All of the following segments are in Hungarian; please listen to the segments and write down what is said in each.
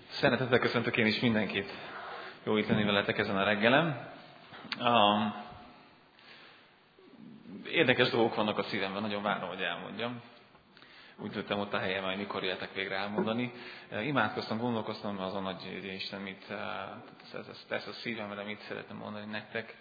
Szeretettel köszöntök én is mindenkit. Jó itt lenni veletek ezen a reggelen. Érdekes dolgok vannak a szívemben, nagyon várom, hogy elmondjam. Úgy döntöttem ott a helyem, hogy mikor jöhetek végre elmondani. Imádkoztam, gondolkoztam azon, hogy Isten mit tesz a szívemre, mit szeretném mondani nektek.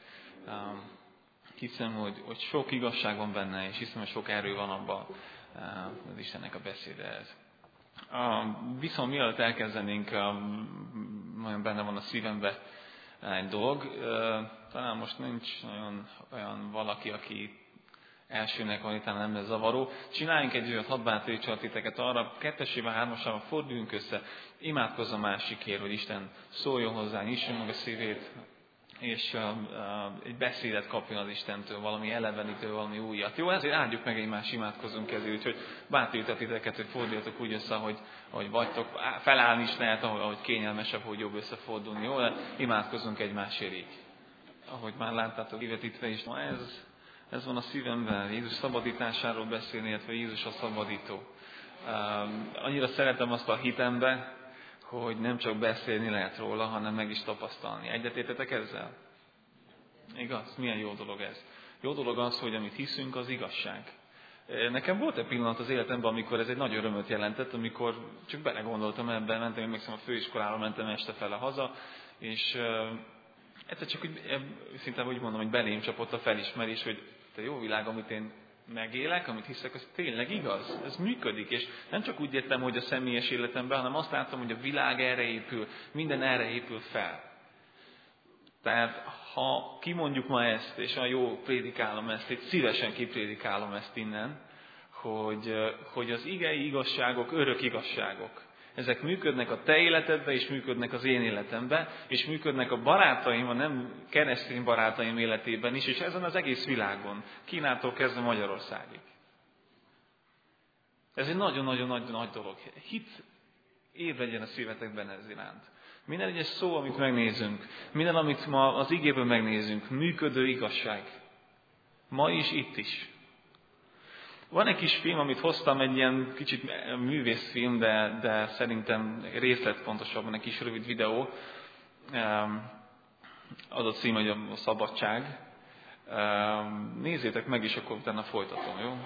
Hiszem, hogy sok igazság van benne, és hiszem, hogy sok erő van abban az Istennek a beszédehez. Viszont mielőtt elkezdenénk, nagyon benne van a szívemben egy dolog. Talán most nincs olyan valaki, aki elsőnek van, talán nem lesz zavaró. Csináljunk egy olyat, hadd bátorítsalak titeket arra, 2-ével, 3-asával forduljunk össze, imádkozz a másikért, hogy Isten szóljon hozzá, nyisson meg a szívét, és egy beszédet kapjon az Istentől, valami elevenítő, valami újat. Jó, ezért áldjuk meg egymást, imádkozzunk ezért, úgyhogy bátorítok titeket, hogy forduljatok úgy össze, ahogy vagytok. Felállni is lehet, ahogy kényelmesebb, hogy jobb összefordulni. Jó, imádkozzunk egymásért így. Ahogy már láttátok, kivetítve is, ez van a szívemben, Jézus szabadításáról beszélni, illetve Jézus a szabadító. Annyira szeretem azt a hitembe, hogy nem csak beszélni lehet róla, hanem meg is tapasztalni. Egyetértetek ezzel? Igaz? Milyen jó dolog ez? Jó dolog az, hogy amit hiszünk, az igazság. Nekem volt egy pillanat az életemben, amikor ez egy nagy örömöt jelentett, amikor csak belegondoltam ebben, mentem, emlékszem, a főiskolára mentem este fele haza, és egyszer csak szinte úgy mondom, hogy belém csapott a felismerés, hogy te jó világ, amit én megélek, amit hiszek, az tényleg igaz, ez működik, és nem csak úgy értem, hogy a személyes életemben, hanem azt láttam, hogy a világ erre épül, minden erre épül fel. Tehát, ha kimondjuk ma ezt, és olyan jó prédikálom ezt, és szívesen kiprédikálom ezt innen, hogy az igei igazságok örök igazságok. Ezek működnek a te életedben, és működnek az én életemben, és működnek a barátaim, a nem keresztény barátaim életében is, és ezen az egész világon, Kínától kezdve Magyarországig. Ez egy nagyon-nagyon nagy dolog. Hit ébredjen a szívetekben ez iránt. Minden egyes szó, amit megnézünk, minden, amit ma az igéből megnézünk, működő igazság. Ma is, itt is. Van egy kis film, amit hoztam, egy ilyen kicsit művészfilm, de szerintem részletpontosabban egy kis rövid videó. Az a cím, hogy a szabadság. Nézzétek meg, és akkor utána folytatom, jó?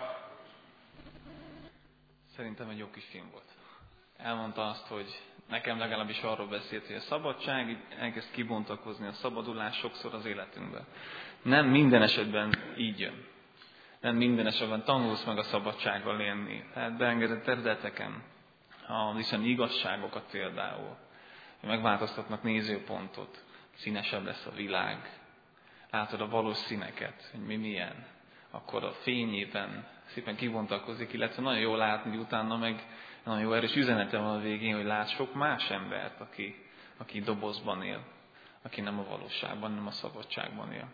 Szerintem egy jó kis film volt. Elmondta azt, hogy nekem legalábbis arról beszélt, hogy a szabadság elkezd kibontakozni, a szabadulás sokszor az életünkben. Nem minden esetben így jön. Nem minden esetben tanulsz meg a szabadsággal élni. Tehát beengedett területeken, az Isten igazságokat például, megváltoztatnak nézőpontot, színesebb lesz a világ, látod a valós színeket, hogy mi milyen, akkor a fényében szépen kibontakozik, illetve nagyon jó látni, hogy utána meg nagyon jó erős üzenete van a végén, hogy látsz sok más embert, aki dobozban él, aki nem a valóságban, nem a szabadságban él.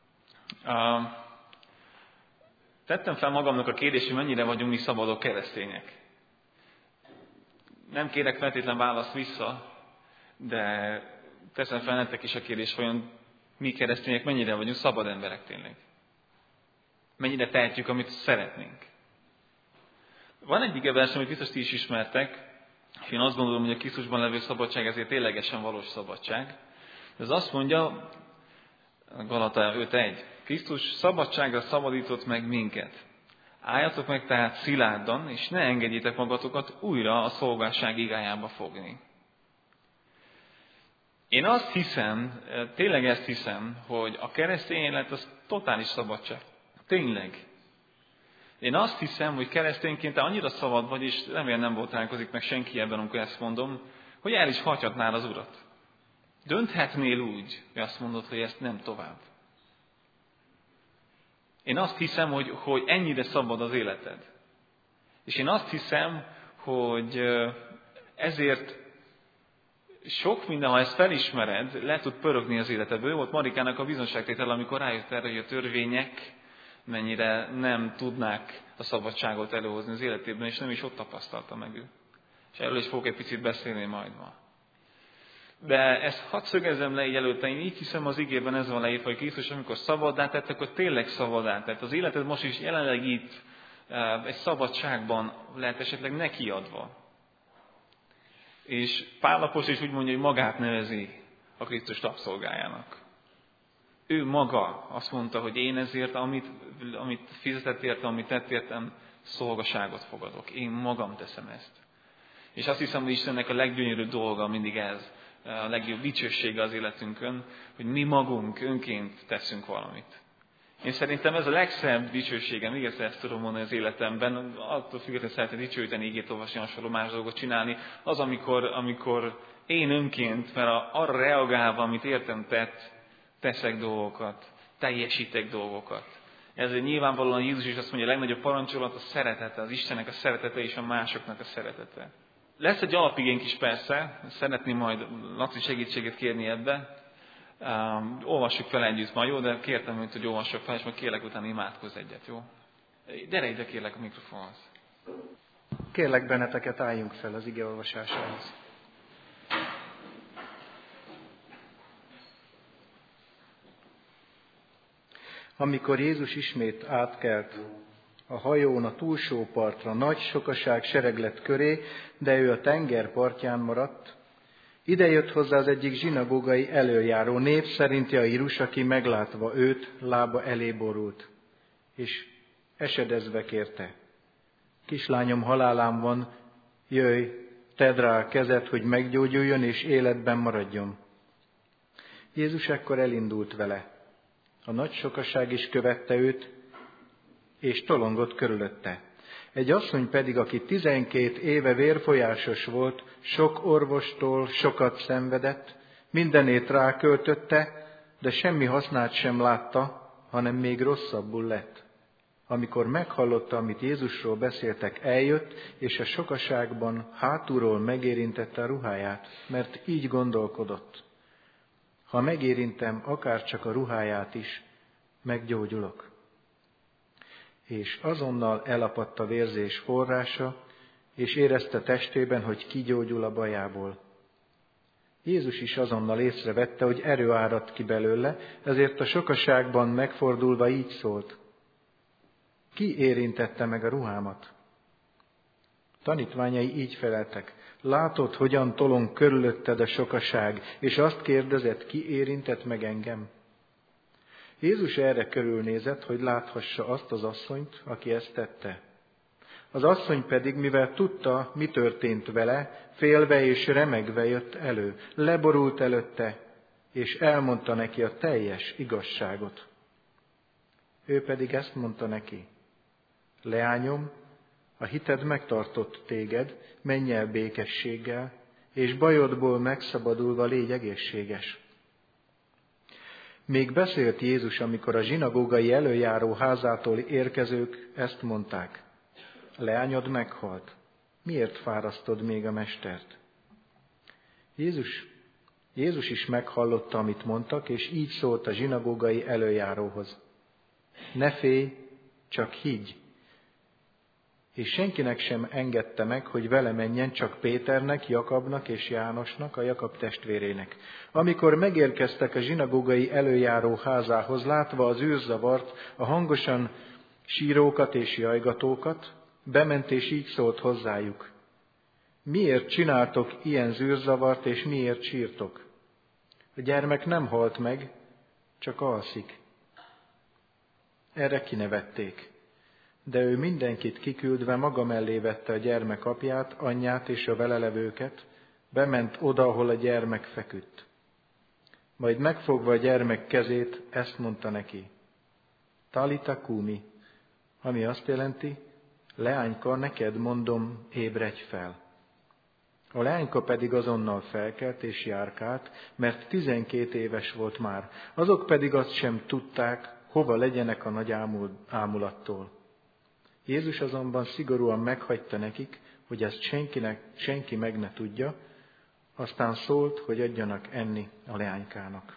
Tettem fel magamnak a kérdést, hogy mennyire vagyunk mi szabadok keresztények. Nem kérek feltétlen választ vissza, de teszem fel nektek is a kérdést, vajon mi keresztények mennyire vagyunk szabad emberek tényleg. Mennyire tehetjük, amit szeretnénk. Van egy igevers, amit biztos ti is ismertek, és én azt gondolom, hogy a Krisztusban levő szabadság ezért ténylegesen valós szabadság. De ez azt mondja, Galata 5.1. Krisztus szabadságra szabadított meg minket. Álljatok meg tehát szilárdan, és ne engedjétek magatokat újra a szolgálság igájába fogni. Én azt hiszem, tényleg ezt hiszem, hogy a keresztény élet az totális szabadság. Tényleg. Én azt hiszem, hogy keresztényként te annyira szabad vagy, és remélem nem botránkozik meg senki ebben, amikor ezt mondom, hogy el is hagyhatnál az Urat. Dönthetnél úgy, hogy azt mondod, hogy ezt nem tovább. Én azt hiszem, hogy ennyire szabad az életed. És én azt hiszem, hogy ezért sok minden, ha ezt felismered, le tud pörögni az életedből. Volt Marikának a bizonságtétel, amikor rájött erre, hogy a törvények mennyire nem tudnák a szabadságot előhozni az életében, és nem is ott tapasztalta meg ő. És erről is fogok egy picit beszélni majd ma. De ezt hadd szögezzem le így előtte, én így hiszem az igében ez van leírva, hogy Krisztus, amikor szabaddá tett, akkor tényleg szabaddá tett. Az életed most is jelenleg itt egy szabadságban lehet esetleg nekiadva. És Pál apostol is úgy mondja, hogy magát nevezi a Krisztus rabszolgájának. Ő maga azt mondta, hogy én ezért, amit fizetett értem, amit tett értem, szolgaságot fogadok. Én magam teszem ezt. És azt hiszem, hogy Istennek a leggyönyörűbb dolga mindig ez, a legjobb dicsősége az életünkön, hogy mi magunk önként teszünk valamit. Én szerintem ez a legszebb dicsősége, még egyszer ezt tudom mondani az életemben, attól függetlenül szeretnék dicsőíteni, igét olvasni, hasonló más dolgot csinálni, az, amikor én önként, mert arra reagálva, amit értem tett, teszek dolgokat, teljesítek dolgokat. Ezért nyilvánvalóan Jézus is azt mondja, a legnagyobb parancsolat a szeretete, az Istennek a szeretete és a másoknak a szeretete. Lesz egy alapigénk is persze, szeretném majd Laci segítséget kérni ebbe. Olvassuk fel együtt ma, jó? De kértem, hogy olvassuk fel, és majd kérlek utána imádkozz egyet, jó? Gyere ide kérlek a mikrofonhoz. Kérlek benneteket, álljunk fel az ige olvasásához. Amikor Jézus ismét átkelt a hajón a túlsó partra, nagy sokaság sereglet köré, de ő a tenger partján maradt. Ide jött hozzá az egyik zsinagógai elöljáró, név szerint Jairus, aki meglátva őt, lába elé borult, és esedezve kérte: kislányom halálán van, jöjj, tedd rá a kezed, hogy meggyógyuljon és életben maradjon. Jézus ekkor elindult vele. A nagy sokaság is követte őt, és tolongott körülötte. Egy asszony pedig, aki 12 éve vérfolyásos volt, sok orvostól sokat szenvedett, mindenét ráköltötte, de semmi hasznát sem látta, hanem még rosszabbul lett. Amikor meghallotta, amit Jézusról beszéltek, eljött, és a sokaságban hátulról megérintette a ruháját, mert így gondolkodott: ha megérintem akárcsak a ruháját is, meggyógyulok. És azonnal elapadt a vérzés forrása, és érezte testében, hogy kigyógyul a bajából. Jézus is azonnal észrevette, hogy erő árad ki belőle, ezért a sokaságban megfordulva így szólt: ki érintette meg a ruhámat? Tanítványai így feleltek: látod, hogyan tolong körülötted a sokaság, és azt kérdezed, ki érintett meg engem? Jézus erre körülnézett, hogy láthassa azt az asszonyt, aki ezt tette. Az asszony pedig, mivel tudta, mi történt vele, félve és remegve jött elő, leborult előtte, és elmondta neki a teljes igazságot. Ő pedig ezt mondta neki: leányom, a hited megtartott téged, menj el békességgel, és bajodból megszabadulva légy egészséges. Még beszélt Jézus, amikor a zsinagógai elöljáró házától érkezők ezt mondták: leányod meghalt, miért fárasztod még a mestert? Jézus is meghallotta, amit mondtak, és így szólt a zsinagógai elöljáróhoz: ne félj, csak higgy. És senkinek sem engedte meg, hogy vele menjen, csak Péternek, Jakabnak és Jánosnak, a Jakab testvérének. Amikor megérkeztek a zsinagógai elöljáró házához, látva az űrzavart, a hangosan sírókat és jajgatókat, bement és így szólt hozzájuk: miért csináltok ilyen zűrzavart, és miért sírtok? A gyermek nem halt meg, csak alszik. Erre kinevették. De ő mindenkit kiküldve maga mellé vette a gyermek apját, anyját és a vele levőket, bement oda, ahol a gyermek feküdt. Majd megfogva a gyermek kezét, ezt mondta neki: Talita kumi, ami azt jelenti: leányka, neked mondom, ébredj fel. A leányka pedig azonnal felkelt és járkált, mert 12 éves volt már. Azok pedig azt sem tudták, hova legyenek a nagy ámulattól. Jézus azonban szigorúan meghagyta nekik, hogy ezt senki meg ne tudja, aztán szólt, hogy adjanak enni a leánykának.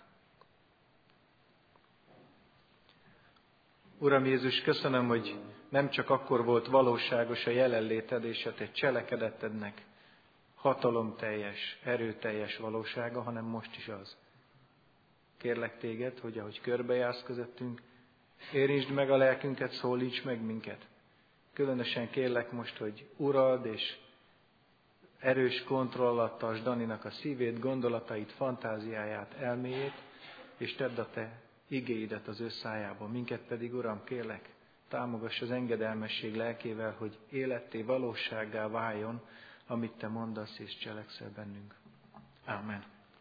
Uram Jézus, köszönöm, hogy nem csak akkor volt valóságos a jelenléted és a te cselekedetednek hatalomteljes, erőteljes valósága, hanem most is az. Kérlek téged, hogy ahogy körbejársz közöttünk, érintsd meg a lelkünket, szólíts meg minket. Különösen kérlek most, hogy urald és erős kontroll alatt tartsd Daninak a szívét, gondolatait, fantáziáját, elméjét, és tedd a te igéidet az ő szájába. Minket pedig, Uram, kérlek, támogass az engedelmesség lelkével, hogy életté, valósággá váljon, amit te mondasz és cselekszel bennünk. Amen.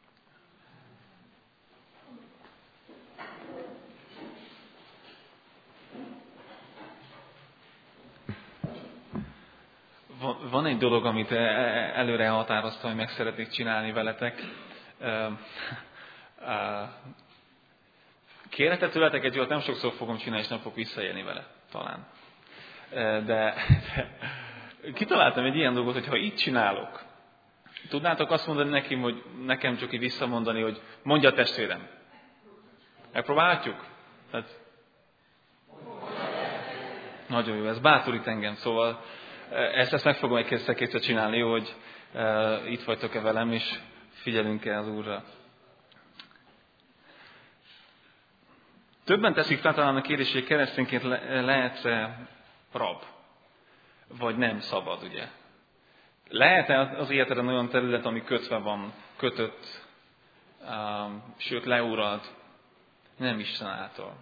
Van egy dolog, amit előre határoztam, hogy meg szeretnék csinálni veletek. Kérhetek tőletek egy olyat, nem sokszor fogom csinálni, és nem fogok visszaélni vele, talán. De kitaláltam egy ilyen dolgot, hogy ha így csinálok, tudnátok azt mondani nekem, hogy nekem csak így visszamondani, hogy mondja a testvérem. Megpróbálhatjuk? Tehát... Nagyon jó, ez bátorít engem, szóval ezt meg fogom egy-kétszer csinálni, jó, hogy itt vagytok-e velem, és figyelünk-e az Úrra. Többen teszik fel talán a kérdést, hogy keresztényként lehet-e rab, vagy nem szabad, ugye? Lehet-e az életeden olyan terület, ami kötve van, kötött, sőt leuralt, nem Isten által?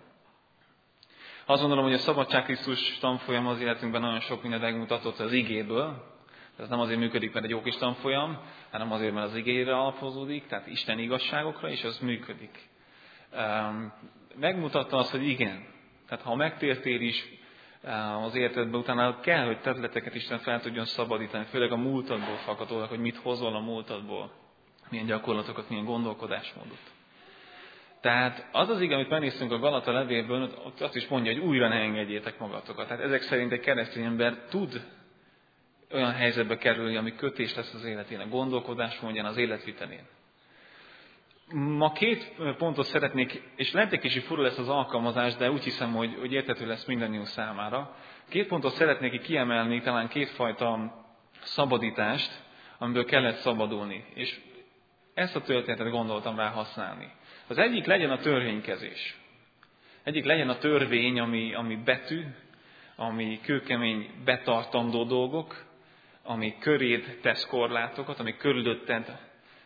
Azt gondolom, hogy a Szabadság Krisztus tanfolyam az életünkben nagyon sok mindent megmutatott az igéből. Ez nem azért működik, mert egy jó kis tanfolyam, hanem azért, mert az igére alapozódik, tehát Isten igazságokra, és az működik. Megmutatta azt, hogy igen. Tehát ha megtértél is az életedben, utána kell, hogy területeket Isten fel tudjon szabadítani, főleg a múltadból fakadólag, hogy mit hozol a múltadból, milyen gyakorlatokat, milyen gondolkodásmódot. Tehát az az ige, amit megnéztünk a Galata levélből, ott azt is mondja, hogy újra ne engedjétek magatokat. Tehát ezek szerint egy keresztény ember tud olyan helyzetbe kerülni, ami kötés lesz az életének, gondolkodásmódján, az életvitelén. Ma 2 pontot szeretnék, és lehet egy kicsit fura lesz az alkalmazás, de úgy hiszem, hogy érthető lesz mindannyiunk számára. 2 pontot szeretnék kiemelni, talán 2 fajta szabadítást, amiből kellett szabadulni. És ezt a történetet gondoltam rá használni. Az egyik legyen a törvénykezés. Egyik legyen a törvény, ami betű, ami kőkemény betartandó dolgok, ami köréd tesz korlátokat, ami körülötted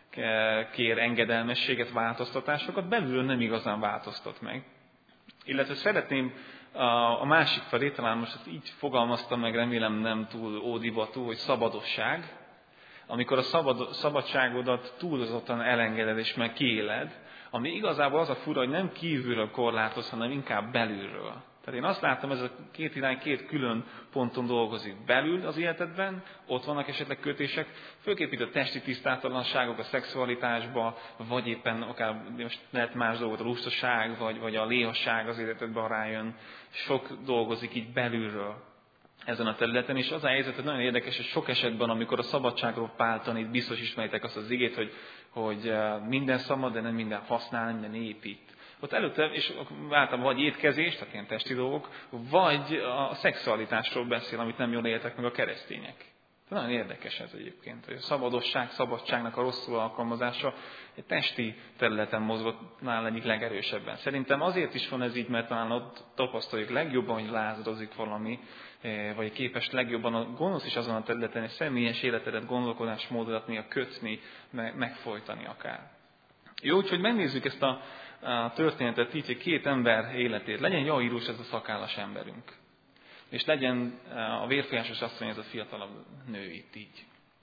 kér engedelmességet, változtatásokat, belülről nem igazán változtat meg. Illetve szeretném a másik felé, talán most ezt így fogalmaztam meg, remélem nem túl ódivatú, hogy szabadosság, amikor a szabadságodat túlzottan elengeded és meg kiéled, ami igazából az a fura, hogy nem kívülről korlátoz, hanem inkább belülről. Tehát én azt láttam, ez a 2 irány 2 külön ponton dolgozik. Belül az életedben, ott vannak esetleg kötések, főképp itt a testi tisztátalanságok, a szexualitásba, vagy éppen akár most lehet más dolgot, a lustaság, vagy a léhasság az életedben rájön. Sok dolgozik így belülről ezen a területen, és az a helyzet, hogy nagyon érdekes, hogy sok esetben, amikor a szabadságról Pál tanít, biztos ismeritek azt az igét, hogy minden szabad, de nem minden használ, minden épít. Ott előtte, és váltam vagy étkezés, tehát ilyen testi dolgok, vagy a szexualitásról beszél, amit nem jól éltek meg a keresztények. Nagyon érdekes ez egyébként, hogy a szabadságnak a rosszul alkalmazása egy testi területen mozgott nála egyik legerősebben. Szerintem azért is van ez így, mert talán ott tapasztaljuk legjobban, hogy lázadozik valami, vagy képes legjobban a gonosz is azon a területen egy személyes életedet, gondolkodásmódodat néha kötni, megfojtani akár. Jó, úgyhogy megnézzük ezt a történetet így, hogy 2 ember életét. Legyen Jairus ez a szakállas emberünk. És legyen a vérfolyásos asszony ez a fiatalabb nő itt így.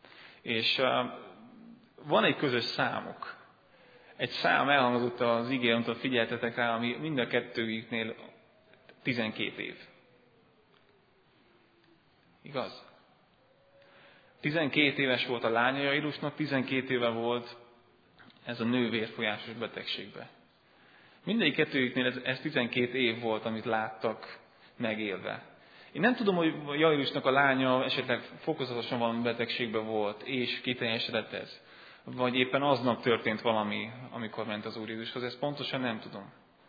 És van egy közös számuk. Egy szám elhangzott az igén, amit figyeltetek rá, ami mind a kettőjüknél 12 év. Igaz? 12 éves volt a lánya Jairusnak, 12 éve volt ez a nő vérfolyásos betegségbe. Mindegyik kettőjüknél ez 12 év volt, amit láttak megélve. Én nem tudom, hogy Jairusnak a lánya esetleg fokozatosan valami betegségben volt, és kiteljesedett ez. Vagy éppen aznap történt valami, amikor ment az Úr Jézushoz. Ezt pontosan nem tudom.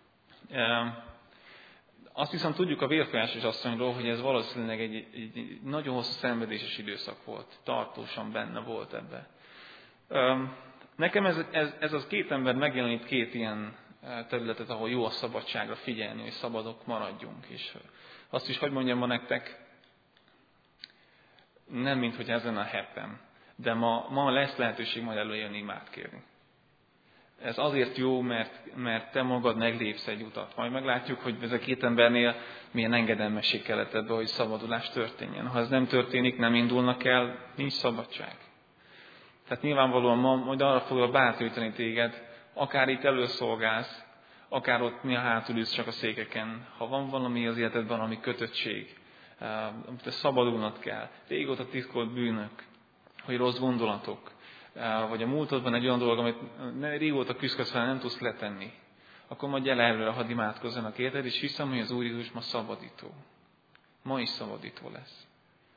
Azt viszont tudjuk a vérfolyásos asszonyról, hogy ez valószínűleg egy nagyon hosszú szenvedéses időszak volt. Tartósan benne volt ebbe. Nekem ez az 2 ember megjelenít 2 ilyen területet, ahol jó a szabadságra figyelni, hogy szabadok maradjunk. És azt is, hogy mondjam ma nektek, nem mint hogy ezen a hetem. De ma lesz lehetőség majd előjönni imádkérni. Ez azért jó, mert te magad meglépsz egy utat. Majd meglátjuk, hogy ez a két embernél milyen engedelmesség kellett ebbe, hogy szabadulás történjen. Ha ez nem történik, nem indulnak el, nincs szabadság. Tehát nyilvánvalóan ma majd arra foglak bátorítani téged, akár itt előszolgálsz, akár ott mi a hátul ülsz csak a székeken. Ha van valami az életedben, valami kötöttség, amit te szabadulnod kell, régóta titkolt bűnök, vagy rossz gondolatok, vagy a múltadban egy olyan dolog, amit régóta küzdködsz fel, nem tudsz letenni, akkor majd gyere előre, hadd imádkozzanak érted, és hiszem, hogy az Úr Jézus ma szabadító. Ma is szabadító lesz.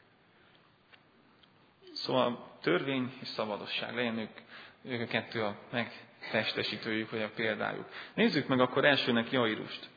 Szóval törvény és szabadosság, legyen ők a kettő a megtestesítőjük, vagy a példájuk. Nézzük meg akkor elsőnek Jairust.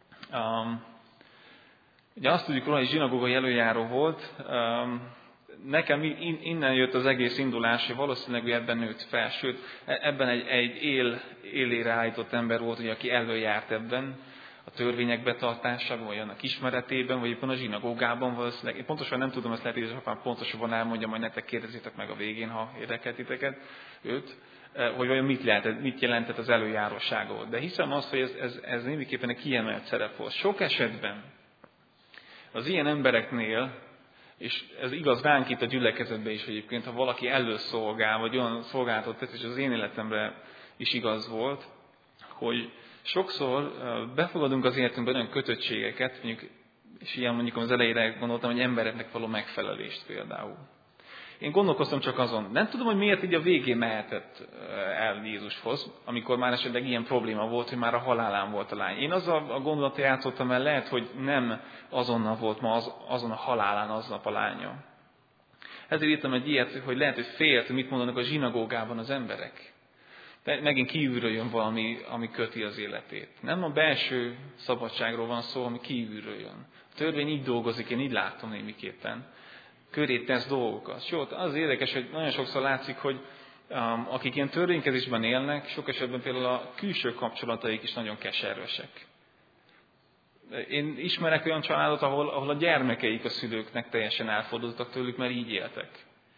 Ugye azt tudjuk róla, hogy zsinagógai előjáró volt. Nekem innen jött az egész indulás, hogy valószínűleg ebben nőtt fel. Sőt, ebben egy élére állított ember volt, ugye, aki előjárt ebben, a törvények betartásában, vagy annak ismeretében, vagy éppen a zsinagógában valószínűleg. Én pontosan nem tudom, ezt lehet, hogy apám pontosabban elmondja, majd nektek kérdezzétek meg a végén, ha érdekel titeket őt, hogy vajon mit jelentett az előjáróságot. De hiszem azt, hogy ez némiképpen egy kiemelt szerep volt. Sok esetben az ilyen embereknél, és ez igaz ránk itt a gyülekezetben is egyébként, ha valaki előszolgál, vagy olyan szolgálatot tesz, és az én életemre is igaz volt, hogy sokszor befogadunk az életünkben olyan kötöttségeket, és ilyen mondjuk az elejére gondoltam, hogy embereknek való megfelelést például. Én gondolkoztam csak azon, nem tudom, hogy miért így a végén mehetett el Jézushoz, amikor már esetleg ilyen probléma volt, hogy már a halálán volt a lány. Én azzal a gondolattal játszottam el, lehet, hogy nem azonnal volt ma azon a halálán aznap a lánya. Ezért írtam egy ilyet, hogy lehet, hogy félt, hogy mit mondanak a zsinagógában az emberek. De megint kívülről jön valami, ami köti az életét. Nem a belső szabadságról van szó, ami kívülről jön. A törvény így dolgozik, én így látom némiképpen. Köré tesz dolgokat. Sőt, az érdekes, hogy nagyon sokszor látszik, hogy akik ilyen törvénykezésben élnek, sok esetben például a külső kapcsolataik is nagyon keservesek. Én ismerek olyan családot, ahol a gyermekeik a szülőknek teljesen elfordultak tőlük, mert így éltek.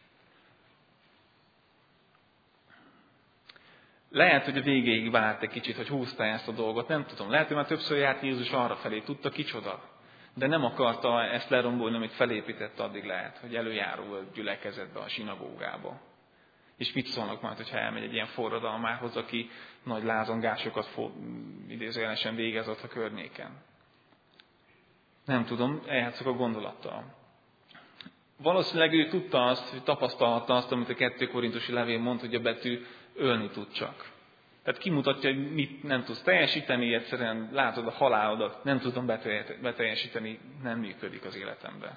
Lehet, hogy a végéig várt egy kicsit, hogy húzta ezt a dolgot, nem tudom. Lehet, hogy már többször járt Jézus arra felé, tudta kicsoda. De nem akarta ezt lerombolni, amit felépített, addig lehet, hogy előjárul a gyülekezetbe, a sinagógába. És mit szólnak majd, hogyha elmegy egy ilyen forradalmához, aki nagy lázongásokat idézőjelesen végez ott a környéken. Nem tudom, eljátszok a gondolattal. Valószínűleg ő tudta azt, hogy tapasztalhatta azt, amit a 2 Korintusi levél mond, hogy a betű ölni tud csak. Tehát kimutatja, hogy mit nem tudsz teljesíteni, egyszerűen látod a halálodat, nem tudom beteljesíteni, nem működik az életemben.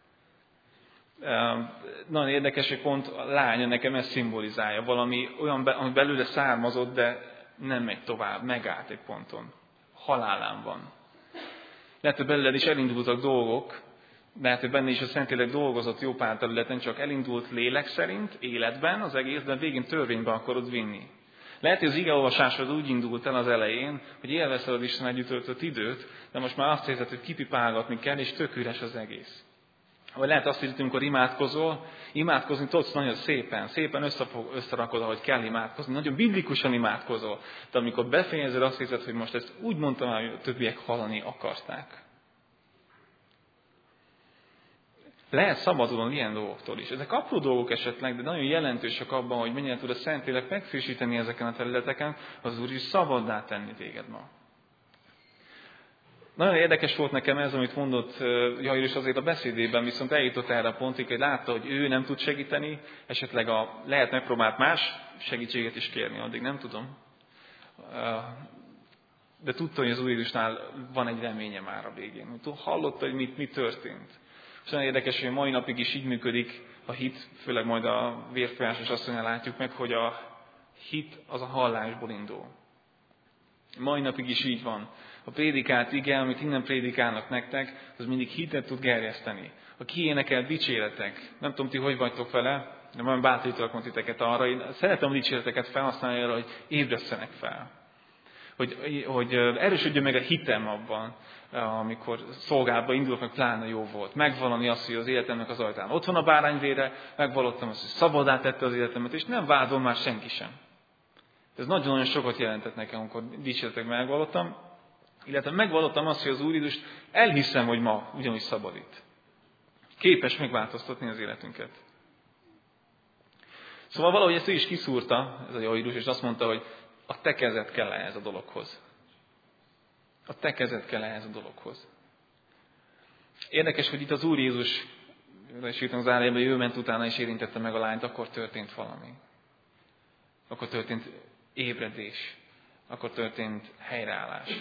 Nagyon érdekes, hogy pont a lánya nekem ezt szimbolizálja. Valami olyan, ami belőle származott, de nem megy tovább, megállt egy ponton. Halálán van. Lehet, hogy belőled is elindultak dolgok, lehet, hogy benne is a Szentlélek dolgozott jó pár területen, csak elindult lélek szerint, életben az egész, de végén törvénybe akarod vinni. Lehet, hogy az igeolvasásod úgy indult el az elején, hogy élvezted az Isten együtt töltött időt, de most már azt érzed, hogy kipipálgatni kell, és tök üres az egész. Vagy lehet azt hiszed, amikor imádkozol, imádkozni tudsz nagyon szépen összerakod, ahogy kell imádkozni, nagyon biblikusan imádkozol, de amikor befejezed, azt hiszed, hogy most ezt úgy mondtam, hogy a többiek hallani akarták. Lehet szabadulni ilyen dolgoktól is. Ezek apró dolgok esetleg, de nagyon jelentősek abban, hogy mennyire tud a Szentlélek megfrissíteni ezeken a területeken, az Úr is szabaddá tenni téged ma. Nagyon érdekes volt nekem ez, amit mondott Jairus azért a beszédében, viszont eljutott erre a pontig, hogy látta, hogy ő nem tud segíteni, esetleg lehet megpróbált más segítséget is kérni, addig nem tudom. De tudta, hogy az Úr Jézusnál van egy reménye már a végén. Hallotta, hogy mi történt. És nagyon érdekes, hogy mai napig is így működik a hit, főleg majd a vérfolyásos asszonynál látjuk meg, hogy a hit az a hallásból indul. Mai napig is így van. A prédikált ige, amit innen prédikálnak nektek, az mindig hitet tud gerjeszteni. A kiénekelt dicséretek, nem tudom ti, hogy vagytok vele, de majd bátorítalak titeket arra, én szeretem a dicséreteket felhasználni arra, hogy ébresztenek fel. hogy erősödjön meg a hitem abban, amikor szolgálatba indulok, meg pláne jó volt. Megvallani azt, hogy az életemnek az ajtán ott van a bárányvére, megvallottam azt, hogy szabaddá tette az életemet, és nem vádol már senki sem. Ez nagyon-nagyon sokat jelentett nekem, amikor dicséretek megvallottam, illetve megvallottam azt, hogy az Úr Jézus elhiszem, hogy ma ugyanúgy szabadít. Képes megváltoztatni az életünket. Szóval valahogy ezt ő is kiszúrta, ez a Jairus, és azt mondta, hogy a te kezed kell ehhez a dologhoz. A te kezed kell ehhez a dologhoz. Érdekes, hogy itt az Úr Jézus, és írtam az állában, ő ment utána és érintette meg a lányt, akkor történt valami. Akkor történt ébredés. Akkor történt helyreállás.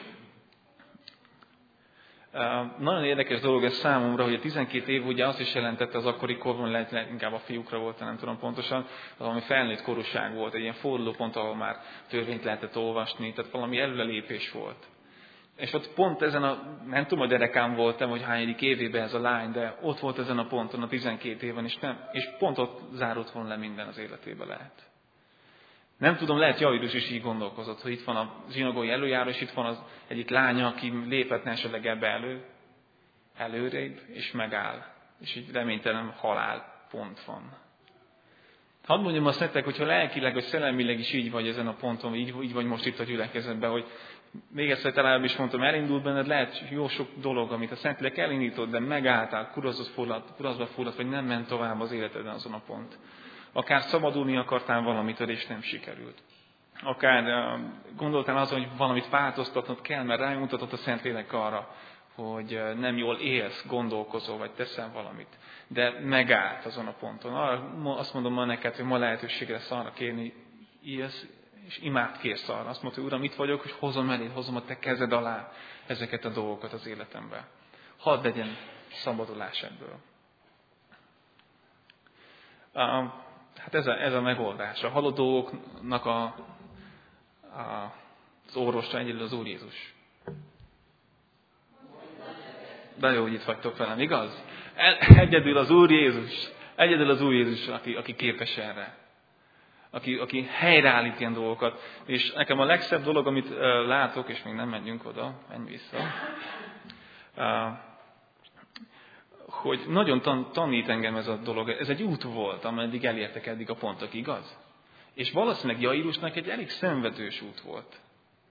Nagyon érdekes dolog ez számomra, hogy a 12 év ugye azt is jelentette az akkori korban, lehet inkább a fiúkra volt, nem tudom pontosan, valami felnőtt korúság volt, egy ilyen fordulópont, ahol már törvényt lehetett olvasni, tehát valami előrelépés volt. És ott pont ezen nem tudom, hogy derekán voltam, hogy hányadik évében ez a lány, de ott volt ezen a ponton, a 12 éven, és pont ott zárult volna le minden az életébe lehet. Nem tudom, lehet Jairus is így gondolkozott, hogy itt van a zsinagógai előjáró, és itt van az egyik lánya, aki léphetne esetleg ebbe előrébb, és megáll. És így reménytelen halál pont van. Hadd mondjam azt nektek, hogyha lelkileg, vagy szellemileg is így vagy ezen a ponton, így vagy most itt a gyülekezetben, hogy még egyszer talán is mondtam, elindult benned, lehet jó sok dolog, amit a Szentlélek elindított, de megálltál, kurazba fulladt, vagy nem ment tovább az életeden azon a pont. Akár szabadulni akartál valamitől, és nem sikerült. Akár gondoltál azon, hogy valamit változtatnod kell, mert rámutatott a Szentlélek arra, hogy nem jól élsz, gondolkozol, vagy teszel valamit. De megállt azon a ponton. Azt mondom ma neked, hogy ma lehetőség lesz arra kérni, élsz, és imád kérsz arra. Azt mondta, hogy Uram, itt vagyok, hogy hozom a te kezed alá ezeket a dolgokat az életembe. Hadd legyen szabadulás ebből. Hát ez a megoldás. A halott dolgoknak az orvosa egyedül az Úr Jézus. De jó, hogy itt vagytok velem, igaz? Egyedül az Úr Jézus. Egyedül az Úr Jézus, aki képes erre. Aki helyreállít ilyen dolgokat. És nekem a legszebb dolog, amit látok, és még nem menjünk oda, menj vissza, hogy nagyon tanít engem ez a dolog. Ez egy út volt, ameddig elértek eddig a pontok, igaz? És valószínűleg Jairusnak egy elég szenvedős út volt.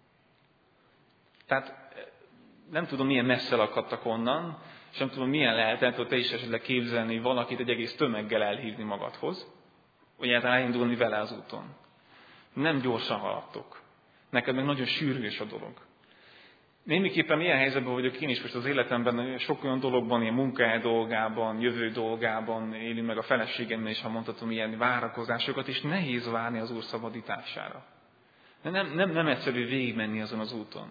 Tehát nem tudom, milyen messze lakadtak onnan, és nem tudom, milyen lehetett, hogy te is esetleg képzelni valakit egy egész tömeggel elhívni magadhoz, vagy egyáltalán elindulni vele az úton. Nem gyorsan haladtok. Neked meg nagyon sürgős a dolog. Némiképpen ilyen helyzetben vagyok én is most az életemben, sok olyan dologban, ilyen munkahely dolgában, jövő dolgában élünk meg a feleségemmel, és ha mondhatom, ilyen várakozásokat, és nehéz várni az Úr szabadítására. Nem egyszerű végigmenni azon az úton.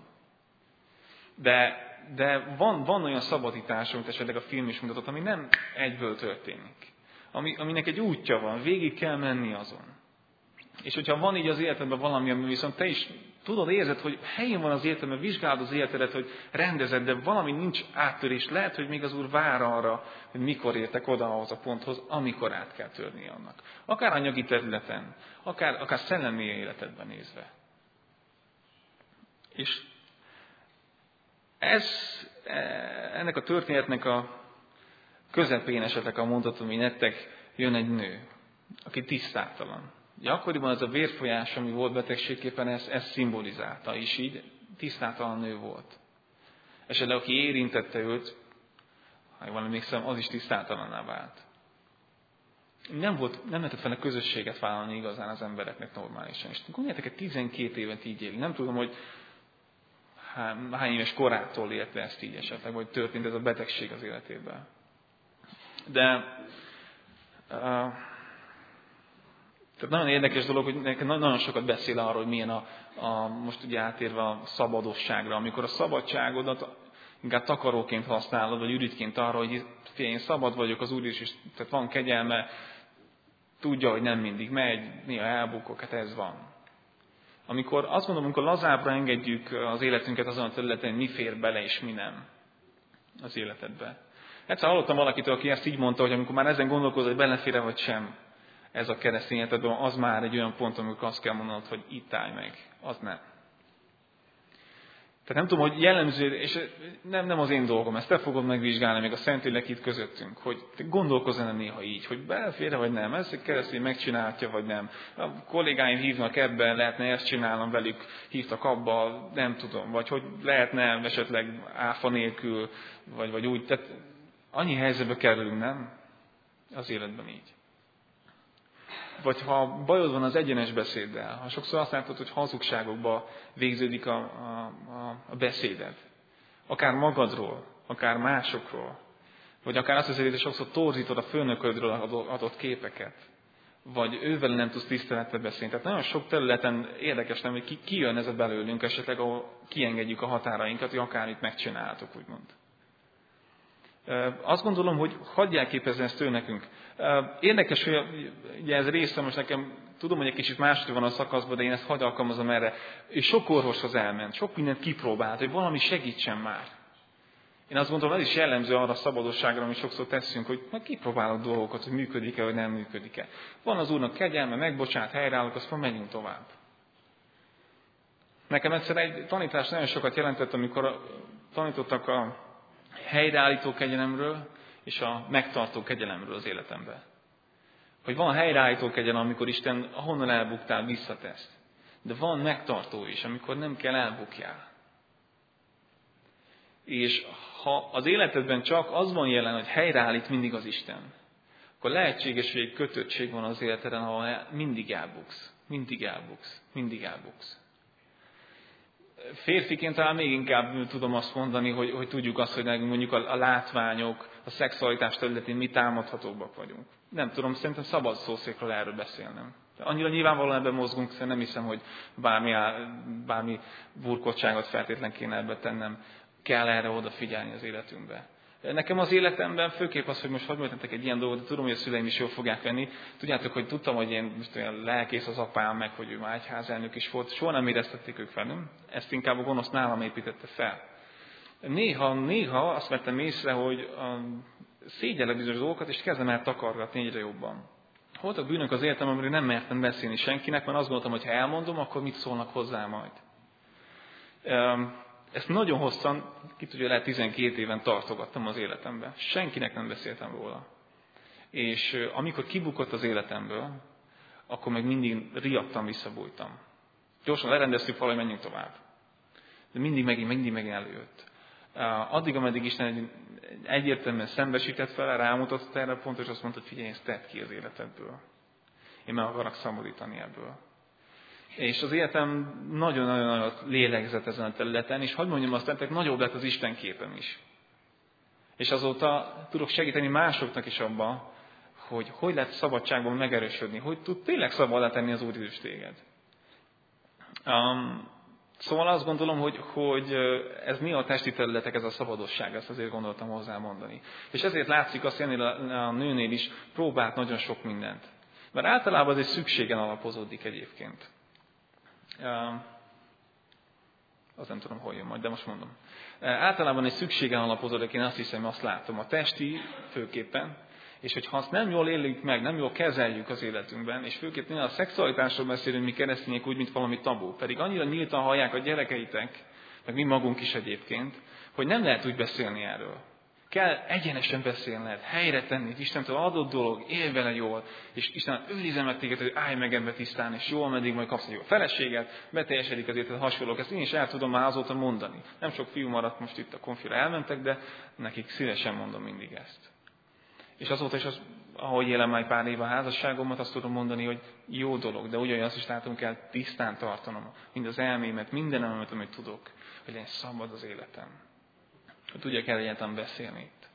De van olyan szabadítás, amit esetleg a film is mutatott, ami nem egyből történik. Aminek egy útja van, végig kell menni azon. És hogyha van így az életedben valami, ami viszont te is tudod, érzed, hogy helyén van az életedben, vizsgálod az életedet, hogy rendezed, de valami nincs áttörés. Lehet, hogy még az Úr vár arra, hogy mikor értek oda ahhoz a ponthoz, amikor át kell törni annak. Akár anyagi területen, akár szellemi életedben nézve. És ennek a történetnek a közepén esetleg, mondhatom, hogy nektek jön egy nő, aki tisztátalan. Ugye akkoriban ez a vérfolyás, ami volt betegségképpen, ezt szimbolizálta, és így tisztátalan nő volt. Esetleg aki érintette őt, ha jól emlékszem, az is tisztátalanná vált. Nem lehetett fel a közösséget vállalni igazán az embereknek normálisan. És gondoljátok, hogy 12 évet így éli. Nem tudom, hogy hány éves korától érte ezt így esetleg, vagy történt ez a betegség az életében. De tehát nagyon érdekes dolog, hogy nekem nagyon sokat beszél arról, hogy milyen most ugye átérve a szabadosságra, amikor a szabadságodat inkább takaróként használod, vagy ürügyként arra, hogy én szabad vagyok, az Úr is, tehát van kegyelme, tudja, hogy nem mindig megy, néha elbukok, hát ez van. Amikor azt mondom, amikor lazábbra engedjük az életünket azon a területen, hogy mi fér bele és mi nem az életedbe. Egyszer hallottam valakitől, aki ezt így mondta, hogy amikor már ezen gondolkozol, hogy belefér-e vagy sem ez a keresztény életedben, az már egy olyan pont, amikor azt kell mondanod, hogy itt állj meg. Az nem. Tehát nem tudom, hogy jellemző, és nem az én dolgom, ezt te fogod megvizsgálni még a Szentlélek itt közöttünk, hogy te gondolkozz-e néha így, hogy belefér vagy nem, ezt egy keresztény megcsinálja vagy nem. A kollégáim hívnak ebben, lehetne ezt csinálnom velük, hívtak abba, nem tudom, vagy hogy lehetne esetleg áfa nélkül, vagy úgy. Tehát annyi helyzetbe kerülünk, nem? Az életben így. Vagy ha bajod van az egyenes beszéddel, ha sokszor azt látod, hogy hazugságokba végződik a beszéded, akár magadról, akár másokról, vagy akár azt hiszed, hogy sokszor torzítod a főnöködről adott képeket, vagy ővel nem tudsz tisztelettel beszélni. Tehát nagyon sok területen érdekes nem, hogy kijön ez a belőlünk, esetleg ahol kiengedjük a határainkat, hogy akármit megcsináltok, úgymond. Azt gondolom, hogy hadd elképezni ezt ő nekünk. Érdekes, hogy ugye ez része most nekem, tudom, hogy egy kicsit máshogy van a szakaszban, de én ezt hadd alkalmazom erre. És sok orvoshoz elment, sok mindent kipróbált, hogy valami segítsen már. Én azt gondolom, ez is jellemző arra a szabadosságra, amit sokszor teszünk, hogy kipróbálok dolgokat, hogy működik-e, vagy nem működik-e. Van az Úrnak kegyelme, megbocsát, helyreállok, aztán menjünk tovább. Nekem egyszer egy tanítás nagyon sokat jelentett, amikor tanítottak a helyreállító kegyelemről és a megtartó kegyelemről az életemben. Hogy van helyreállító kegyelem, amikor Isten ahonnan elbuktál, visszatesz. De van megtartó is, amikor nem kell elbukjál. És ha az életedben csak az van jelen, hogy helyreállít mindig az Isten, akkor lehetséges, hogy egy kötöttség van az életeden, ahol mindig elbuksz. Mindig elbuksz. Mindig elbuksz. Férfiként talán még inkább tudom azt mondani, hogy tudjuk azt, hogy mondjuk a látványok, a szexualitás területén mi támadhatóbbak vagyunk. Nem tudom, szerintem szabad szószékről erről beszélnem. Annyira nyilvánvalóan ebben mozgunk, szerintem nem hiszem, hogy bármi burkoltságot feltétlen kéne ebbe tennem. Kell erre odafigyelni az életünkbe. Nekem az életemben főképp az, hogy most hadd mondjatok egy ilyen dolgot, de tudom, hogy a szüleim is jól fogják venni. Tudjátok, hogy tudtam, hogy én most olyan lelkész az apám, meg hogy ő már egyházelnök is volt. Soha nem éreztették ők velem. Ezt inkább a gonosz nálam építette fel. Néha azt vettem észre, hogy szégyellek bizonyos dolgokat, és kezdem el takargatni egyre jobban. Voltak bűnök az életem, amiről nem mertem beszélni senkinek, mert azt gondoltam, hogy ha elmondom, akkor mit szólnak hozzá majd. Ezt nagyon hosszan, ki tudja, lehet 12 éven tartogattam az életemben. Senkinek nem beszéltem róla. És amikor kibukott az életemből, akkor meg mindig riadtan visszabújtam. Gyorsan lerendeztük valahogy, menjünk tovább. De mindig megint előjött. Addig, ameddig Isten egyértelműen szembesített vele, rámutatott erre a pontra, és azt mondta, hogy figyelj, ezt tedd ki az életedből. Én meg akarok szabadítani ebből. És az életem nagyon-nagyon lélegzett ezen a területen, és hadd mondjam azt, nektek nagyobb lett az Isten képem is. És azóta tudok segíteni másoknak is abban, hogy lehet szabadságban megerősödni, hogy tud tényleg szabaddá tenni az Úr Jézus téged. Szóval azt gondolom, hogy ez mi a testi területek, ez a szabadosság, ezt azért gondoltam hozzá mondani. És ezért látszik azt ennél a nőnél is, próbált nagyon sok mindent. Mert általában ez egy szükségen alapozódik egyébként. Azt nem tudom, hol jön majd, de most mondom. Általában egy szükségen alapozódik, én azt hiszem, azt látom. A testi főképpen, és hogyha azt nem jól éljük meg, nem jól kezeljük az életünkben, és főképp a szexualitásról beszélünk mi keresztények úgy, mint valami tabu. Pedig annyira nyíltan hallják a gyerekeitek, meg mi magunk is egyébként, hogy nem lehet úgy beszélni erről. Kell egyenesen beszélned, helyre tenni, Istentől adott dolog, élj vele jól, és Isten őrizze meg téged, hogy állj meg ebbe tisztán, és jól meddig majd kapsz egy jó feleséget, beteljesedik az életed hasonlók. Ezt én is el tudom már azóta mondani. Nem sok fiú maradt most itt a konfira, elmentek, de nekik szívesen mondom mindig ezt. És azóta is, ahogy élem már pár éve a házasságomat, azt tudom mondani, hogy jó dolog, de ugyanúgy azt is látom, kell tisztán tartanom, mind az elmémet, mindenem, amit tudok, hogy legyen szabad az életem. Hogy tudjak el egyáltalán beszélni itt.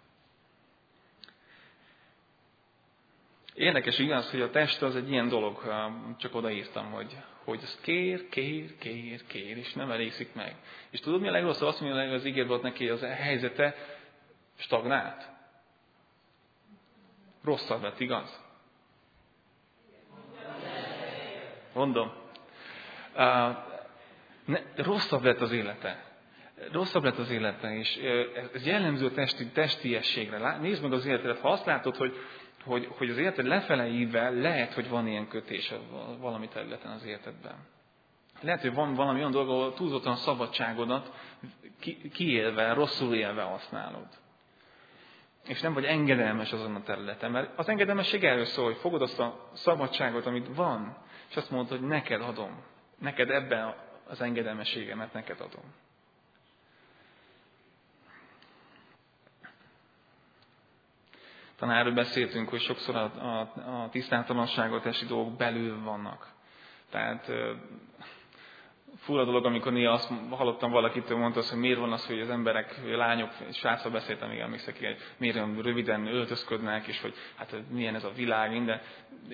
Érdekes, igaz, hogy a test az egy ilyen dolog, csak odaírtam, hogy az kér, és nem elégszik meg. És tudod, mi a legrosszabb? Azt mondja, hogy az ígér volt neki, hogy az helyzete stagnált. Rosszabb lett, igaz? Mondom. Rosszabb lett az élete. Rosszabb lett az élete, és ez jellemző a testiességre. Nézd meg az életedet, ha azt látod, hogy az életed lefele ível lehet, hogy van ilyen kötés valami területen az életedben. Lehet, hogy van valami olyan dolog, ahol túlzottan a szabadságodat kiélve, rosszul élve használod. És nem vagy engedelmes azon a területen. Mert az engedelmesség erről szól, hogy fogod azt a szabadságot, amit van, és azt mondod, hogy neked adom. Neked ebben az engedelmességemet neked adom. Talán erről beszéltünk, hogy sokszor a tisztátalanságot esi dolgok belül vannak. Tehát fura dolog, amikor néha azt hallottam valakitől, mondta azt, hogy miért van az, hogy az emberek, lányok, sráccal beszéltem, még emlékszek, hogy miért olyan röviden öltözködnek, és hogy hát milyen ez a világ, minden.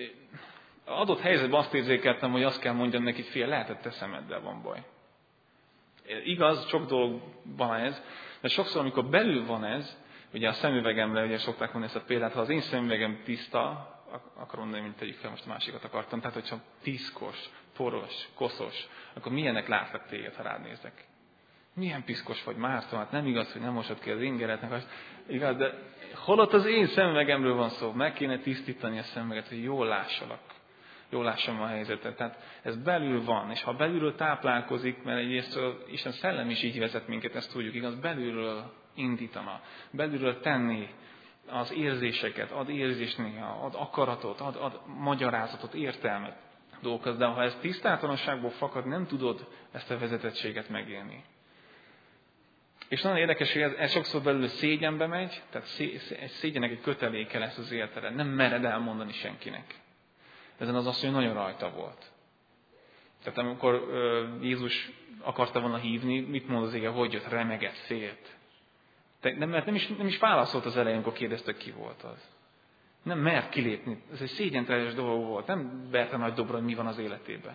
Adott helyzetben azt érzékeltem, hogy azt kell mondjam neki, fél, lehet, hogy te szemeddel van baj. Igaz, sok dologban ez, de sokszor, amikor belül van ez, ugye a szemüvegemre, ugye szokták mondani ezt a példát, ha az én szemüvegem tiszta, akkor mondani, mint tegyük fel, most a másikat akartam, tehát hogyha piszkos, poros, koszos, akkor milyennek látlak téged, ha rád nézek? Milyen piszkos vagy, Márton, hát nem igaz, hogy nem mosod ki az ingeretnek, igaz, de holott az én szemüvegemről van szó, meg kéne tisztítani a szemüveget, hogy jól lássalak. Jól lássam a helyzetet. Tehát ez belül van, és ha belülről táplálkozik, mert egyrészt Isten szellem is így vezet minket, ezt tudjuk, igaz, belülről indítana, belülről tenni az érzéseket, ad érzést néha, ad akaratot, ad magyarázatot, értelmet dolgokhoz, de ha ez tisztátalanságból fakad, nem tudod ezt a vezetettséget megélni. És nagyon érdekes, hogy ez sokszor belül szégyenbe megy, tehát egy szégyenek egy köteléke lesz az életed, nem mered elmondani senkinek. Ezen az asszony nagyon rajta volt. Tehát amikor Jézus akarta volna hívni, mit mond az ége, hogy jött, remegett, félt. Mert nem is válaszolt az elején, amikor kérdezte, ki volt az. Nem mert kilépni. Ez egy szégyenteljes dolog volt. Nem verte nagy dobra, hogy mi van az életében.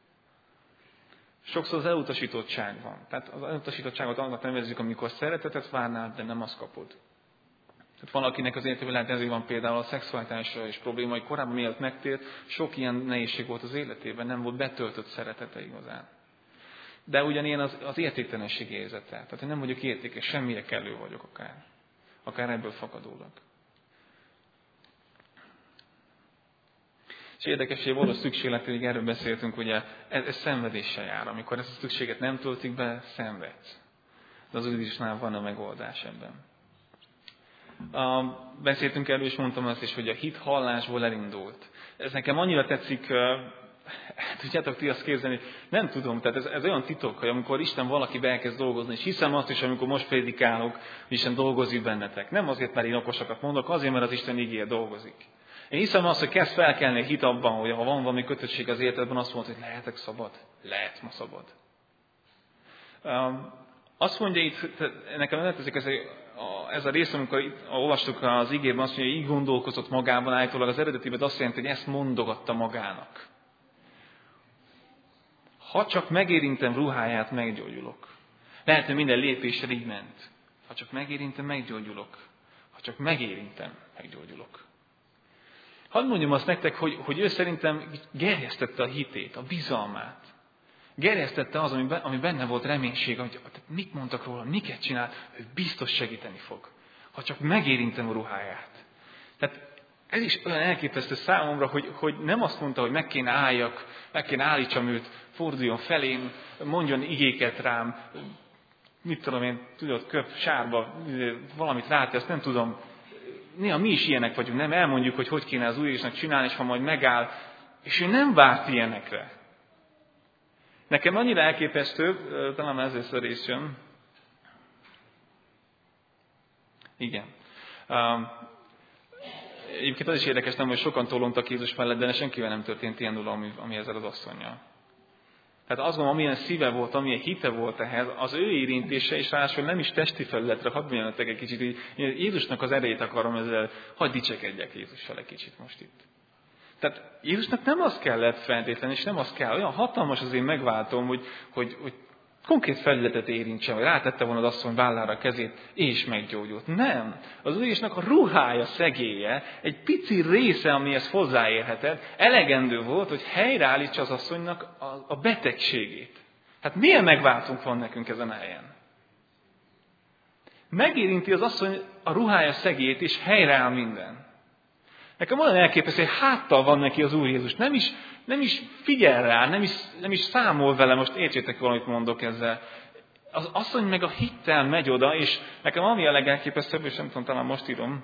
Sokszor az elutasítottság van. Tehát az elutasítottságot annak nevezzük, amikor szeretetet várnál, de nem azt kapod. Tehát valakinek az életében lehet, ezért van például a szexualitásra is probléma, hogy korábban mielőtt megtért, sok ilyen nehézség volt az életében, nem volt betöltött szeretete igazán. De ugyanilyen az értéktelenség érzete. Tehát én nem vagyok értékes, semmire kellő vagyok akár ebből fakadólag. És érdekes, hogy valós szükségletig erről beszéltünk, ugye ez szenvedéssel jár. Amikor ezt a szükséget nem töltik be, szenvedsz. De az Úristennel van a megoldás ebben. Beszéltünk erről, és mondtam azt is, hogy a hit hallásból elindult. Ez nekem annyira tetszik, tudjátok ti azt képzelni, nem tudom, tehát ez olyan titok, hogy amikor Isten valakibe elkezd dolgozni, és hiszem azt is, amikor most prédikálok, hogy Isten dolgozik bennetek. Nem azért, mert én okosakat mondok, azért, mert az Isten igéje dolgozik. Én hiszem azt, hogy kezd felkelni a hit abban, hogy ha van valami kötöttség az életedben, azt mondod, hogy lehetek szabad. Lehet ma szabad. Azt mondja itt, nekem nem tetszik ez a rész, amikor olvastuk az igében, azt mondja, hogy így gondolkozott magában, állítólag az eredetiben azt jelenti, hogy ezt mondogatta magának. Ha csak megérintem ruháját, meggyógyulok. Lehet, hogy minden lépésre így ment. Ha csak megérintem, meggyógyulok. Ha csak megérintem, meggyógyulok. Hadd mondjam azt nektek, hogy ő szerintem gerjesztette a hitét, a bizalmát. Gerjesztette az, ami benne volt reménység, hogy mit mondtak róla, miket csinált, ő biztos segíteni fog. Ha csak megérintem a ruháját. Tehát ez is olyan elképesztő számomra, hogy nem azt mondta, hogy meg kéne álljak, meg kéne állítsam őt, forduljon felém, mondjon igéket rám, mit tudom én, tudod, köp, sárba, valamit rátesz, nem tudom. Néha mi is ilyenek vagyunk, nem elmondjuk, hogy kéne az Úr Jézusnak csinálni, és ha majd megáll, és ő nem várt ilyenekre. Nekem annyira elképesztő, talán ezzel is jön. Igen. Egyébként az is érdekes, nem, hogy sokan tolontak Jézus mellett, de senkivel nem történt ilyen dolog, ami ezzel az asszonnyal. Tehát azt gondolom, amilyen szíve volt, amilyen hite volt ehhez, az ő érintése, és ráadásul nem is testi felületre, hadd mondjanak egy kicsit, hogy Jézusnak az erejét akarom ezzel, hadd dicsekedjek Jézussal egy kicsit most itt. Tehát Jézusnak nem az kellett feltétlenül, és nem az kell, olyan hatalmas az én megváltom, hogy konkrét felületet érintsen, vagy rátette volna az asszony vállára a kezét, és meggyógyult. Nem. Az Úr Jézusnak a ruhája szegélye, egy pici része, amihez hozzáérhetett, elegendő volt, hogy helyreállítsa az asszonynak a betegségét. Hát milyen megváltunk van nekünk ezen a helyen? Megérinti az asszony a ruhája szegélyét, és helyreáll minden. Nekem olyan elképesztő, hogy háttal van neki az Úr Jézus. Nem is figyel rá, nem is számol vele, most értsétek valamit mondok ezzel. Az asszony meg a hittel megy oda, és nekem ami a legelképesztőbb, és nem tudom, talán most írom.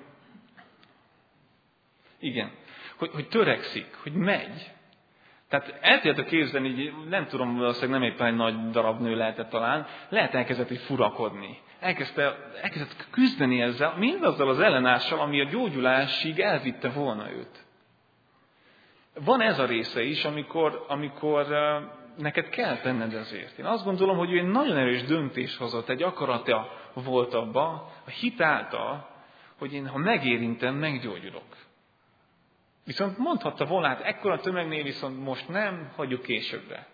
Igen, hogy törekszik, hogy megy. Tehát el tudjátok képzelni, nem tudom, valószínűleg nem éppen egy nagy darab nő lehetett talán, lehet elkezdett így furakodni. Elkezdett küzdeni ezzel, mindazzal az ellenásssal, ami a gyógyulásig elvitte volna őt. Van ez a része is, amikor neked kell tenned ezért. Én azt gondolom, hogy ő egy nagyon erős döntés hozott, egy akarata volt abba, a hit által, hogy én, ha megérintem, meggyógyulok. Viszont mondhatta volna, hát ekkora tömegnél viszont most nem, hagyjuk későbbre.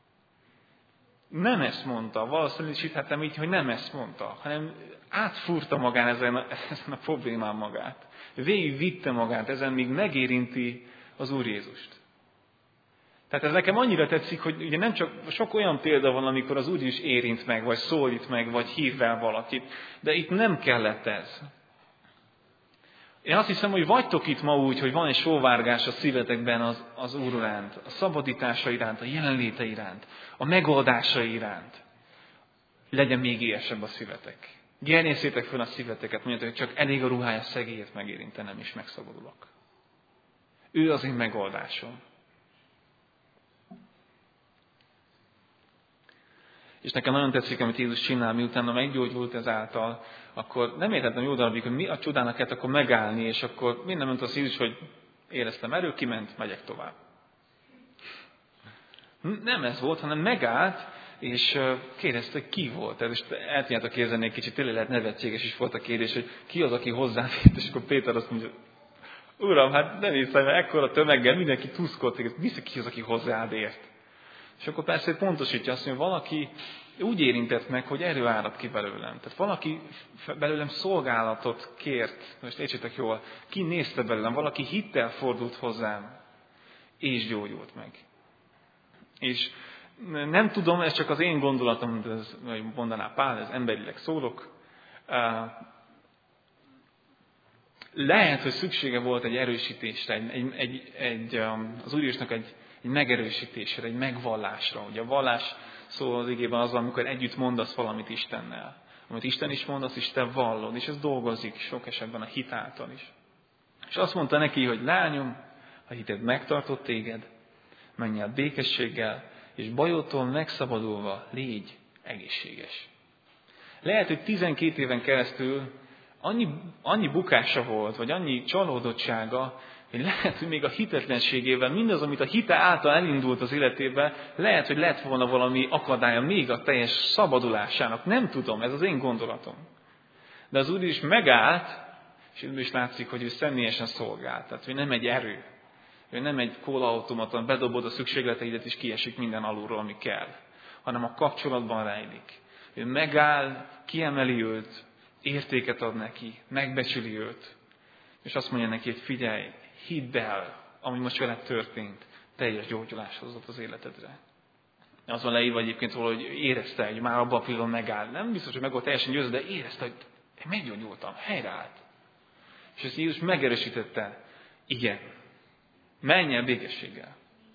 Nem ezt mondta, valószínűsíthettem így, hogy nem ezt mondta, hanem átfúrta magán ezen a problémán magát. Végig vitte magát ezen, míg megérinti az Úr Jézust. Tehát ez nekem annyira tetszik, hogy ugye nem csak sok olyan példa van, amikor az Úr is érint meg, vagy szólít meg, vagy hív el valakit, de itt nem kellett ez. Én azt hiszem, hogy vagytok itt ma úgy, hogy van egy sóvárgás a szívetekben az Úr iránt, a szabadítása iránt, a jelenléte iránt, a megoldása iránt. Legyen még éhesebb a szívetek. Gerjeszétek fel a szíveteket, mondjátok, hogy csak elég a ruhája szegélyét megérintenem, és megszabadulok. Ő az én megoldásom. És nekem nagyon tetszik, amit Jézus csinál, miután meggyógyult ezáltal, akkor nem értettem jó darabig, hogy mi a csodának kellett akkor megállni, és akkor minden mondta az Jézus, hogy éreztem erő, kiment, megyek tovább. Nem ez volt, hanem megállt, és kérdezte, hogy ki volt ez. És el tudjátok képzelni egy kicsit, tényleg lehet nevetséges is volt a kérdés, hogy ki az, aki hozzám ért, és akkor Péter azt mondja, Uram, hát nem hiszem, mert ekkora tömeggel mindenki tuszkodik, vissza ki az, aki hozzád ért. És akkor persze pontosítja azt, hogy valaki úgy érintett meg, hogy erő árad ki belőlem. Tehát valaki belőlem szolgálatot kért, most értsétek jól, ki nézte belőlem, valaki hittel fordult hozzám, és gyógyult meg. És nem tudom, ez csak az én gondolatom, ez, mondaná Pál, ez emberileg szólok. Lehet, hogy szüksége volt egy erősítésre, az Úr Jézusnak egy megerősítésre, egy megvallásra. Ugye a vallás szó az igében az, amikor együtt mondasz valamit Istennel. Amit Isten is mond, azt is te vallod, és ez dolgozik sok esetben a hit által is. És azt mondta neki, hogy lányom, a hited megtartott téged, menj el békességgel, és bajodtól megszabadulva légy egészséges. Lehet, hogy 12 éven keresztül annyi bukása volt, vagy annyi csalódottsága, hogy lehet, hogy még a hitetlenségével, mindaz, amit a hite által elindult az életébe, lehet, hogy lett volna valami akadálya még a teljes szabadulásának. Nem tudom, ez az én gondolatom. De az Úr is megállt, és ebből is látszik, hogy ő személyesen szolgált. Tehát ő nem egy erő. Ő nem egy kólaautomaton bedobod a szükségleteidet, és kiesik minden alulról, ami kell. Hanem a kapcsolatban rejlik. Ő megáll, kiemeli őt, értéket ad neki, megbecsüli őt. És azt mondja neki, hogy figyelj, hidd el, ami most veled történt, teljes gyógyulás hozott az életedre. Az van leírva egyébként róla, hogy érezte, hogy már abban a pillanatban megáll. Nem biztos, hogy meg volt teljesen győzve, de érezte, hogy én meggyógyultam, helyreállt. És ezt Jézus megerősítette, igen, menj el békességgel.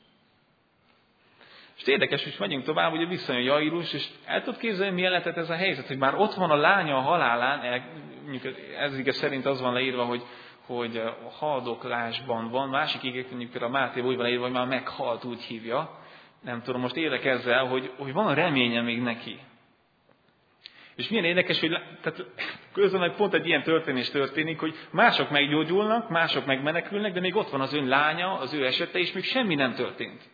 És érdekes, hogy megyünk tovább, ugye visszajön Jairus, és el tudod képzelni, milyen lehetett ez a helyzet, hogy már ott van a lánya a halálán, ez igaz szerint az van leírva, hogy a haldoklásban van, másik igék, mondjuk például a Mátéban úgy van leírva, hogy már meghalt, úgy hívja. Nem tudom, most élek ezzel, hogy van reménye még neki. És milyen érdekes, hogy közben pont egy ilyen történés történik, hogy mások meggyógyulnak, mások megmenekülnek, de még ott van az ön lánya, az ő esete, és még semmi nem történt.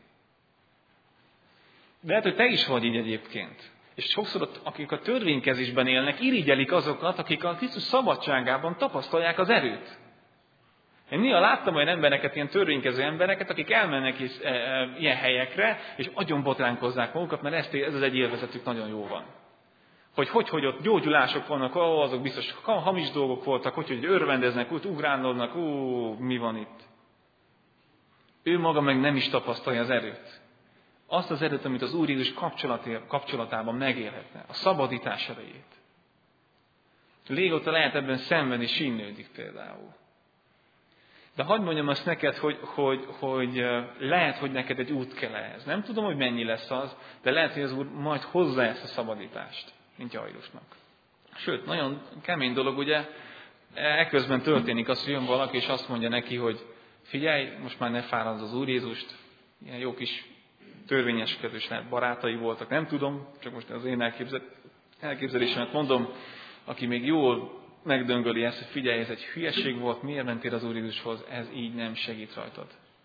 De lehet, hogy te is vagy így egyébként. És sokszor, akik a törvénykezésben élnek, irigyelik azokat, akik a Krisztus szabadságában tapasztalják az erőt. Én néha láttam olyan embereket, ilyen törvénykező embereket, akik elmennek ilyen helyekre, és agyon botránkozzák magukat, mert ez az egy élvezetük nagyon jó van. Hogy ott gyógyulások vannak, azok biztos hamis dolgok voltak, hogy örvendeznek, úgy ugránodnak, mi van itt. Ő maga meg nem is tapasztalja az erőt. Azt az erőt, amit az Úr Jézus kapcsolatában megélhetne, a szabadítás erejét. Régóta lehet ebben szenvedni, sínlődik például. De hadd mondjam azt neked, hogy lehet, hogy neked egy út kell ehhez. Nem tudom, hogy mennyi lesz az, de lehet, hogy az Úr majd hozza ezt a szabadítást, mint Jairusnak. Sőt, nagyon kemény dolog, ugye, ekközben történik az, hogy jön valaki, és azt mondja neki, hogy figyelj, most már ne fáradj az Úr Jézust, ilyen jó kis törvényeskedős lehet barátai voltak, nem tudom, csak most az én elképzelésemet mondom, aki még jól megdöngöli ezt, hogy figyelj, ez egy hülyeség volt, miért mentél az Úr Jézushoz, ez így nem segít rajtad.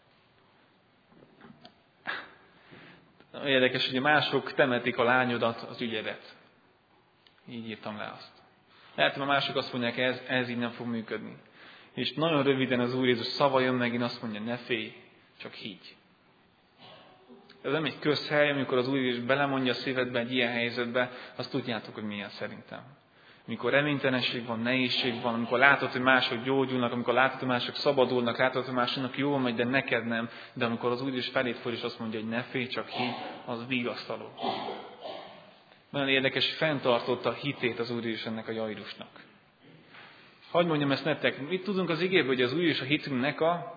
Érdekes, hogy mások temetik a lányodat, az ügyedet. Így írtam le azt. Lehet, hogy a mások azt mondják, ez így nem fog működni. És nagyon röviden az Úr Jézus szava jön megint, azt mondja, ne félj, csak higgy. Ez nem egy közhely, amikor az Úr Jézus belemondja a szívedbe egy ilyen helyzetbe, azt tudjátok, hogy milyen szerintem. Amikor reménytelenség van, nehézség van, amikor látod, hogy mások gyógyulnak, amikor látod, hogy mások szabadulnak, látod, hogy másoknak jól megy, de neked nem. De amikor az Úr Jézus felét fordul, és azt mondja, hogy ne félj, csak higgy, az vigasztaló. Nagyon érdekes, hogy fenntartotta a hitét az Úr Jézus ennek a Jairusnak. Hadd mondjam ezt nektek, mit tudunk az igéből, hogy az Úr Jézus a hitünknek a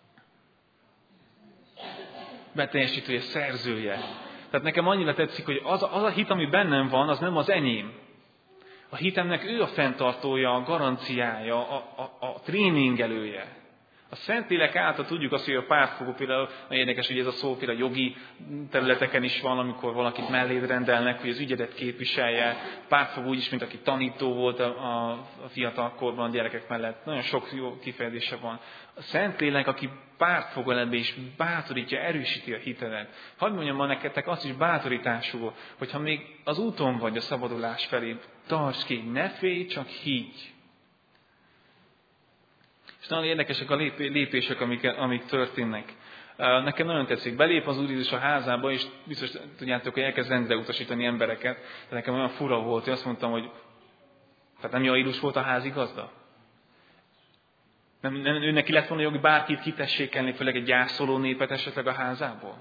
beteljesítője, szerzője. Tehát nekem annyira tetszik, hogy az a hit, ami bennem van, az nem az enyém. A hitemnek ő a fenntartója, a garanciája, a tréningelője. A Szentlélek által tudjuk azt, hogy a pártfogó például, érdekes, hogy ez a szó például jogi területeken is van, amikor valakit melléd rendelnek, hogy az ügyedet képviselje. Pártfogó úgyis, mint aki tanító volt a fiatalkorban a gyerekek mellett. Nagyon sok jó kifejezése van. A Szentlélek, aki pártfogó ebbe és bátorítja, erősíti a hitedet. Hadd mondjam ma nektek azt is bátorítású, hogyha még az úton vagy a szabadulás felé, tarts ki, ne félj, csak higgy. És nagyon érdekesek a lépések, amik történnek. Nekem nagyon tetszik. Belép az Úr Jézus a házába, és biztos tudjátok, hogy elkezd rendre utasítani embereket. De nekem olyan fura volt, hogy azt mondtam, hogy tehát nem Jairus volt a házigazda? Nem ő neki lett volna jogi bárkit kitessékelni, főleg egy gyászoló népet esetleg a házából?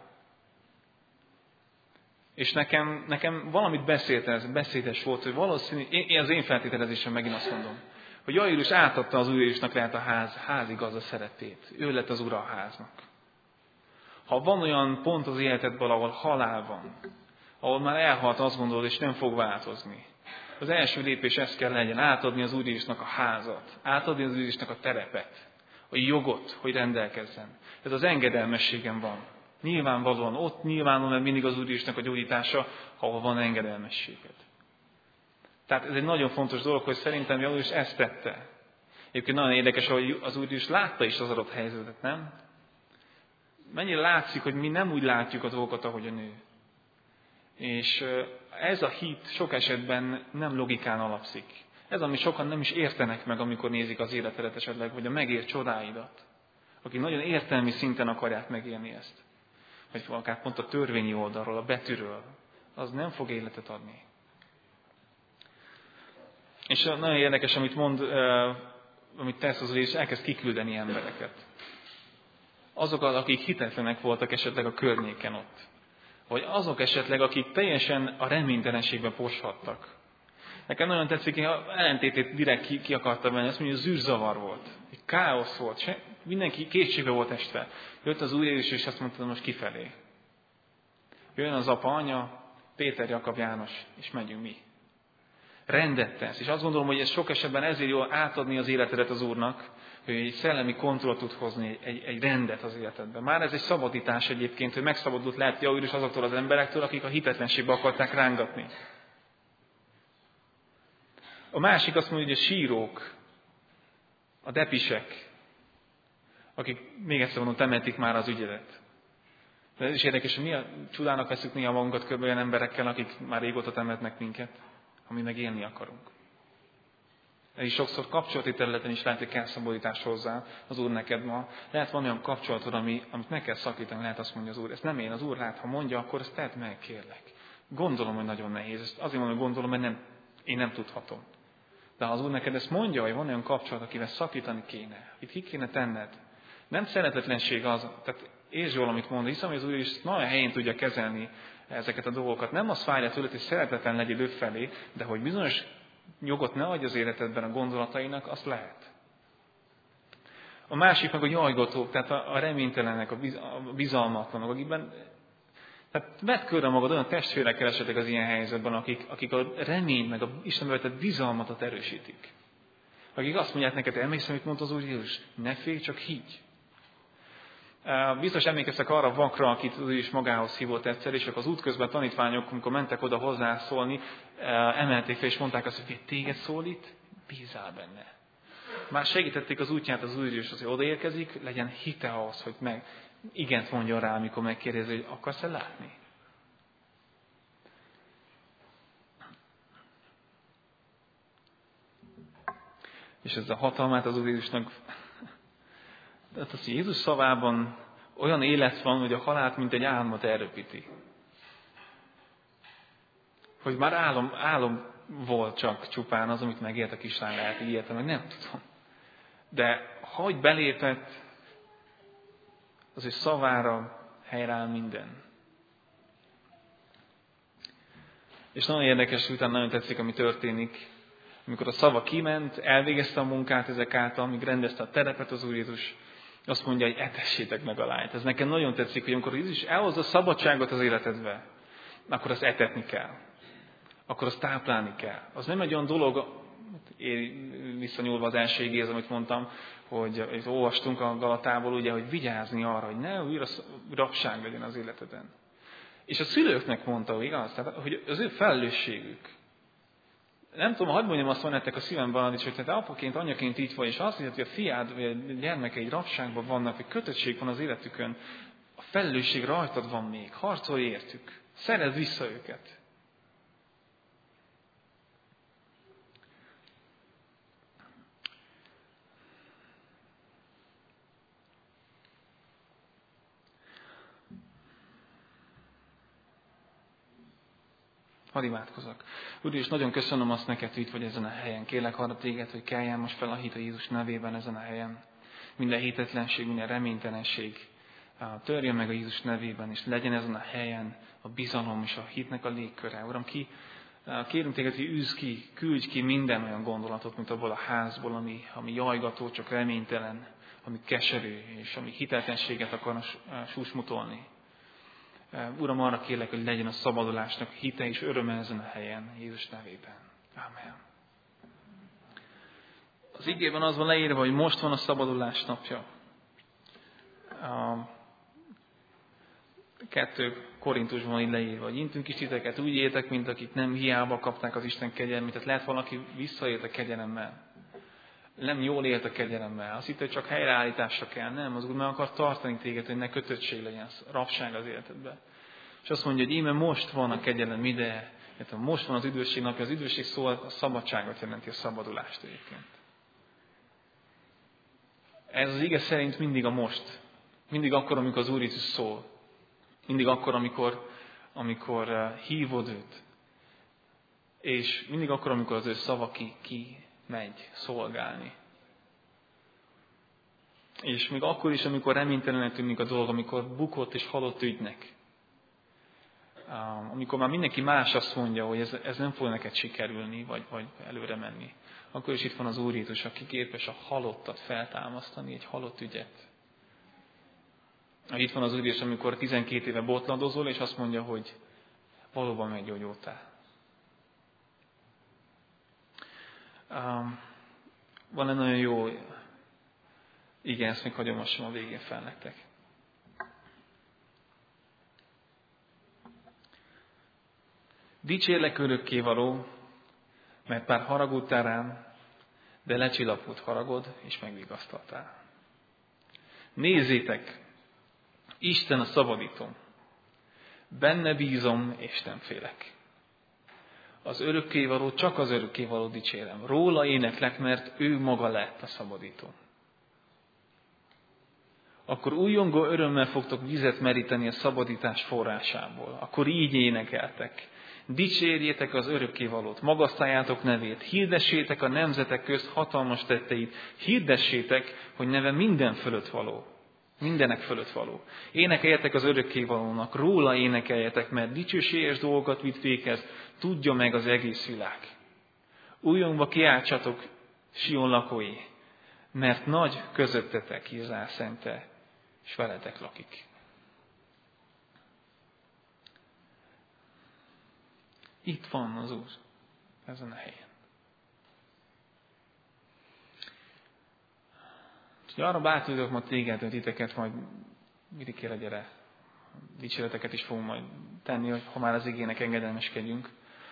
És nekem valamit beszédes volt, hogy valószínű, az én feltételezésem megint azt mondom, hogy Jairus átadta az Úr Jézusnak lehet a házigazda szerepét. Ő lett az ura a háznak. Ha van olyan pont az életedben, ahol halál van, ahol már elhalt, azt gondolod, és nem fog változni, az első lépés ez kell legyen, átadni az Úr Jézusnak a házat, átadni az Úr Jézusnak a terepet, a jogot, hogy rendelkezzen. Ez az engedelmességen van. Nyilvánvalóan ott nyilvánul meg mindig az Úr Jézusnak a gyógyítása, ahol van engedelmességet. Tehát ez egy nagyon fontos dolog, hogy szerintem Jairus ezt tette. Egyébként nagyon érdekes, hogy az Úr Jézus látta is az adott helyzetet, nem? Mennyire látszik, hogy mi nem úgy látjuk a dolgokat, ahogy a nő. És ez a hit sok esetben nem logikán alapszik. Ez, ami sokan nem is értenek meg, amikor nézik az életedet esetleg, vagy a megélt csodáidat. Akik nagyon értelmi szinten akarják megélni ezt. Vagy akár pont a törvényi oldalról, a betűről. Az nem fog életet adni. És nagyon érdekes, amit mond, amit tesz az Úr, és elkezd kiküldeni embereket. Azokat, akik hitetlenek voltak esetleg a környéken ott. Vagy azok esetleg, akik teljesen a reménytelenségben poshattak. Nekem nagyon tetszik, hogy ellentétét direkt ki akartam venni, azt mondja, hogy zűrzavar volt. Egy káosz volt. Mindenki kétségbe volt esve. Jött az Úr Jézus, és azt mondta, most kifelé. Jön az apa, anya, Péter, Jakab, János, és megyünk mi. Rendet tesz. És azt gondolom, hogy ez sok esetben ezért jó átadni az életedet az Úrnak, hogy egy szellemi kontrollt tud hozni, egy rendet az életedben. Már ez egy szabadítás egyébként, hogy megszabadult lehet Jairus azoktól az emberektől, akik a hitetlenségbe akarták rángatni. A másik azt mondja, hogy a sírók, a depisek, akik még egyszer mondom, temetik már az ügyedet. De ez is érdekes, hogy mi a csodának veszük néha magunkat körbe olyan emberekkel, akik már régóta temetnek minket, ha mi meg élni akarunk. Ez is sokszor kapcsolati területen is lehet, hogy kell szabadítás hozzá az Úr neked ma. Lehet van olyan kapcsolatod, amit meg kell szakítani, lehet azt mondja az Úr. Ezt nem én, az Úr lát, ha mondja, akkor ezt tedd meg, kérlek. Gondolom, hogy nagyon nehéz. Ezt azért mondom, hogy gondolom, mert én nem tudhatom. De ha az Úr neked ezt mondja, hogy van olyan kapcsolat, akivel szakítani kéne, itt ki kéne tenned. Nem szeretetlenség az, tehát értsd jól, amit mond, hiszem, hogy az Úr is nagyon helyén tudja kezelni ezeket a dolgokat. Nem az fájja tőled, hogy szeretetlen legyél ő felé, de hogy bizonyos jogot ne adj az életedben a gondolatainak, azt lehet. A másik meg a jajgatók, tehát a reménytelenek, a bizalmatlanok, akikben... Tehát vedd körre magad, olyan testvérekkel esetek az ilyen helyzetben, akik a reményt, meg a Istenbe vetett bizalmatot erősítik. Akik azt mondják neked, emlékszem, amit mondta az Úr Jézus, ne félj, csak higgy. Biztos emlékeztek arra a vakra, akit ő is magához hívott egyszer, és az útközben tanítványok, amikor mentek oda hozzászólni, emelték fel és mondták azt, hogy téged szólít, bízál benne. Már segítették az útját az Úr Jézus, hogy odaérkezik, legyen hite ahhoz, hogy meg igent mondjon rá, amikor megkérdezi, hogy akarsz-e látni. És ez a hatalmát az Úr Jézusnak, tehát az Jézus szavában olyan élet van, hogy a halált, mint egy álmot elröpíti. Hogy már álom volt csak csupán az, amit megélt a kislány, lehet, hogy ilyet, meg nem tudom. De hogy belépett, az ő szavára helyreáll minden. És nagyon érdekes, utána nagyon tetszik, ami történik. Amikor a szava kiment, elvégezte a munkát ezek által, amíg rendezte a terepet az Úr Jézus, azt mondja, hogy etessétek meg a lányt. Ez nekem nagyon tetszik, hogy amikor Jézus elhozza a szabadságot az életedbe, akkor azt etetni kell. Akkor azt táplálni kell. Az nem egy olyan dolog, visszanyúlva az első igéhez, amit mondtam, hogy olvastunk a Galatából, ugye, hogy vigyázni arra, hogy ne újra rabság legyen az életeden. És a szülőknek mondta, hogy igaz, tehát, hogy az ő felelősségük. Nem tudom, hadd mondjam azt, van nektek a szívemben, hogy te apaként, anyaként így vagy, és azt mondja, hogy a fiád vagy a gyermekeid rabságban vannak, hogy kötöttség van az életükön, a felelősség rajtad van még, harcolj értük, szerezd vissza őket. Hadd imádkozzak. Úr, és nagyon köszönöm azt neked, hogy itt vagy ezen a helyen. Kérlek arra téged, hogy keljen most fel a hit a Jézus nevében ezen a helyen. Minden hitetlenség, minden reménytelenség törjön meg a Jézus nevében, és legyen ezen a helyen a bizalom és a hitnek a légköre. Uram, kérünk téged, hogy űzd ki, küldj ki minden olyan gondolatot, mint abból a házból, ami jajgató, csak reménytelen, ami keserű, és ami hitetlenséget akarna susmutolni. Uram, arra kérlek, hogy legyen a szabadulásnak hite és öröme ezen a helyen, Jézus nevében. Amen. Az igében az van leírva, hogy most van a szabadulás napja. 2 Korintusban így leírva, hogy intünk is titeket, úgy éltek, mint akik nem hiába kapták az Isten kegyelmét. Tehát lehet valaki visszaélt a kegyelemmel. Nem jól élt a kegyelemmel. Azt hitt, hogy csak helyreállításra kell. Nem, az Úr meg akar tartani téged, hogy ne kötöttség legyen, rabság az életedben. És azt mondja, hogy íme most van a kegyelem ideje, most van az üdvösség napja. Az üdvösség szó a szabadságot jelenti, a szabadulást egyébként. Ez az ige szerint mindig a most. Mindig akkor, amikor az Úr Jézus szól. Mindig akkor, amikor hívod őt. És mindig akkor, amikor az ő szava ki megy szolgálni. És még akkor is, amikor reménytelenek tűnik a dolog, amikor bukott és halott ügynek. Amikor már mindenki más azt mondja, hogy ez nem fog neked sikerülni, vagy előre menni. Akkor is itt van az Úr Jézus, aki képes a halottat feltámasztani, egy halott ügyet. Itt van az Úr Jézus, amikor 12 éve botladozol, és azt mondja, hogy valóban meggyógyultál. Van egy nagyon jó, igen, ezt még hagyomassam a végén fel nektek. Dicsérlek örökkévaló, mert bár haragudtál rám, de lecsillapult haragod, és megvigasztaltál. Nézzétek, Isten a szabadító. Benne bízom, és nem félek. Az örökkévaló, csak az örökkévaló dicsérem. Róla éneklek, mert ő maga lett a szabadító. Akkor újongó örömmel fogtok vizet meríteni a szabadítás forrásából. Akkor így énekeltek. Dicsérjétek az örökkévalót, magasztaljátok nevét, hirdessétek a nemzetek közt hatalmas tetteit, hirdessétek, hogy neve minden fölött való. Mindenek fölött való. Énekeljetek az örökkévalónak, róla énekeljetek, mert dicsőséges dolgokat vitt véghez, tudja meg az egész világ. Újongva kiáltsatok, Sion lakói, mert nagy közöttetek Izrael szente, és veletek lakik. Itt van az Úr, ezen a helyen. Úgyhogy arra bátorítok ma téged, hogy titeket majd Mirikére gyere, dicséreteket is fogunk majd tenni, hogy ha már az igének engedelmeskedjünk.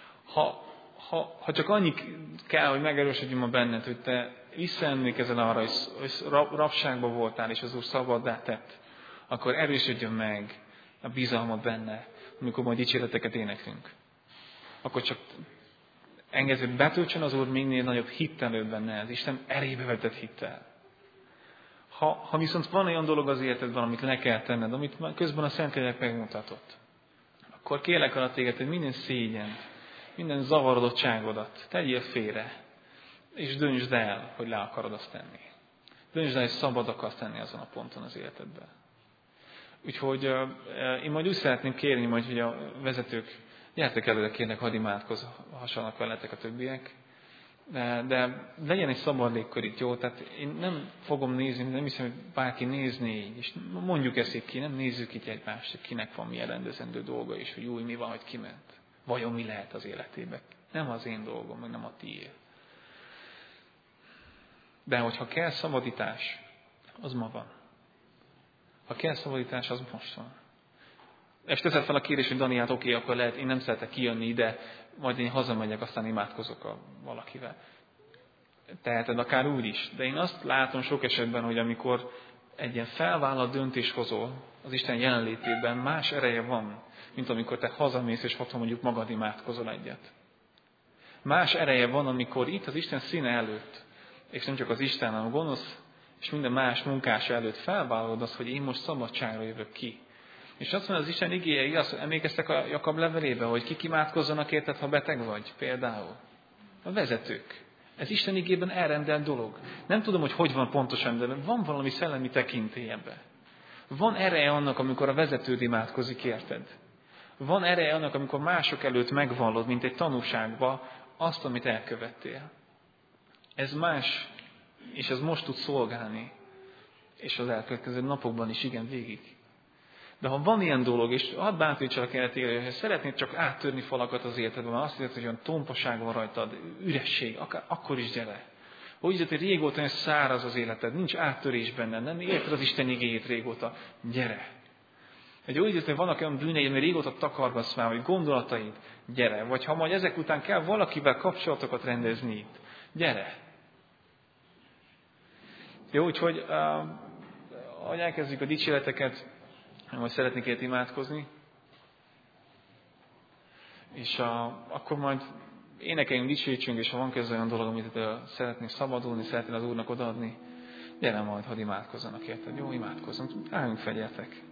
Ha csak annyi kell, hogy megerősödjünk ma benned, hogy te visszaemlékezel arra, hogy rabságban voltál, és az Úr szabaddá tett, akkor erősödjön meg a bizalmat benne, amikor majd dicséreteket éneklünk. Akkor csak engedd, hogy betöltsön az Úr minél nagyobb hittel benne, az Isten erébe vetett hittel. Ha viszont van olyan dolog az életedben, amit le kell tenned, amit közben a Szentlélek megmutatott, akkor kérlek arra téged, hogy minden szégyen, minden zavarodottságodat tegyél félre, és döntsd el, hogy le akarod azt tenni. Döntsd el, hogy szabad akarsz tenni azon a ponton az életedben. Úgyhogy én majd úgy szeretném kérni, hogy a vezetők, gyertek előre, kérnek, hadd imádkozhassanak veletek a többiek, de legyen egy szabad légkör itt, jó? Tehát én nem fogom nézni, nem hiszem, hogy bárki nézné így, és mondjuk ezt itt ki, nem nézzük itt egymást, hogy kinek van milyen rendezendő dolga, és hogy mi van, hogy kiment. Vajon mi lehet az életében? Nem az én dolgom, meg nem a tiéd. De hogyha kell szabadítás, az ma van. Ha kell szabadítás, az most van. És teszed fel a kérdés, hogy Dani, hát oké, akkor lehet, én nem szeretek kijönni ide, majd én hazamegyek, aztán imádkozok valakivel. Teheted akár úgy is. De én azt látom sok esetben, hogy amikor egy ilyen felvállalt döntés hozol az Isten jelenlétében, más ereje van, mint amikor te hazamész, és otthon mondjuk magad imádkozol egyet. Más ereje van, amikor itt az Isten színe előtt, és nem csak az Isten, hanem a gonosz, és minden más munkása előtt felvállalod azt, hogy én most szabadságra jövök ki. És azt mondja, az Isten igéje igaz, emlékeztek a Jakab levelébe, hogy kik imádkozzanak érted, ha beteg vagy, például? A vezetők. Ez Isten igében elrendelt dolog. Nem tudom, hogy van pontosan, de van valami szellemi tekintély ebben. Van ereje annak, amikor a vezetőd imádkozik érted. Van ereje annak, amikor mások előtt megvallod, mint egy tanúságba azt, amit elkövettél. Ez más, és ez most tud szolgálni, és az elkövetkező napokban is igen végig. De ha van ilyen dolog, és hadd bátorítsalak el téged, hogy szeretnéd csak áttörni falakat az életedben, azt hiszed, hogy olyan tompaság van rajtad, üresség, akkor is gyere. Úgy hiszed, hogy régóta olyan száraz az életed, nincs áttörés benne, nem érted az Isten igéjét régóta, gyere. Egy úgy hiszed, hogy vannak olyan bűneid, mert régóta takargatsz már, vagy gondolataid, gyere. Vagy ha majd ezek után kell valakivel kapcsolatokat rendezni itt, gyere. Jó, úgyhogy ahogy elkezdjük a dicséreteket, majd szeretnék ilyet imádkozni, és akkor majd énekeljünk, dicsőítsünk, és ha van közben olyan dolog, amit szeretnék szabadulni, szeretnél az Úrnak odaadni, gyere majd, hadd imádkozzanak érted. Jó, imádkozzunk. Álljunk fel, gyertek.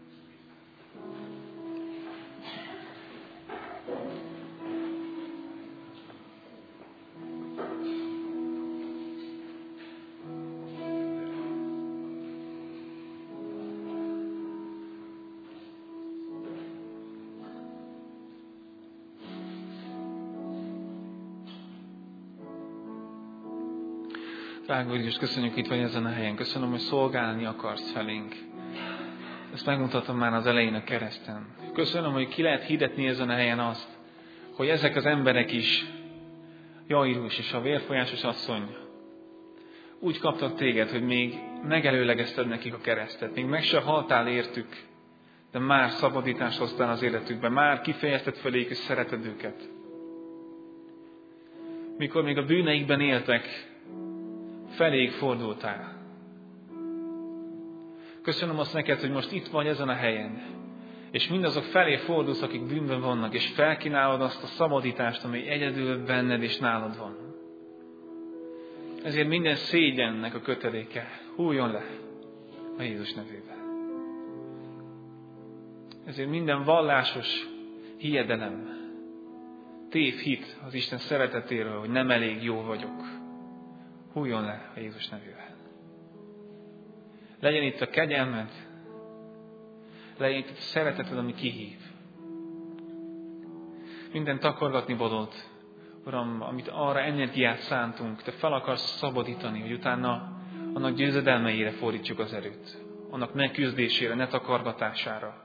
Drága Úr Jézus, köszönjük, itt vagy ezen a helyen. Köszönöm, hogy szolgálni akarsz felénk. Ezt megmutatom már az elején a kereszten. Köszönöm, hogy ki lehet hirdetni ezen a helyen azt, hogy ezek az emberek is, Jairus és a vérfolyásos asszony, úgy kaptak téged, hogy még megelőlegezted nekik a keresztet. Még meg se haltál értük, de már szabadítást hoztál az életükbe. Már kifejezted feléjük, hogy szereted őket. Mikor még a bűneikben éltek, feléig fordultál. Köszönöm azt neked, hogy most itt vagy ezen a helyen, és mindazok felé fordulsz, akik bűnben vannak, és felkínálod azt a szabadítást, ami egyedül benned és nálad van. Ezért minden szégyennek a köteléke hulljon le a Jézus nevében. Ezért minden vallásos hiedelem, tévhit az Isten szeretetéről, hogy nem elég jó vagyok, hulljon le a Jézus nevében. Legyen itt a kegyelmed, legyen itt a szereteted, ami kihív. Minden takargatni valót, Uram, amit arra energiát szántunk, Te fel akarsz szabadítani, hogy utána annak győzedelmeire fordítsuk az erőt. Annak ne küzdésére, ne takargatására.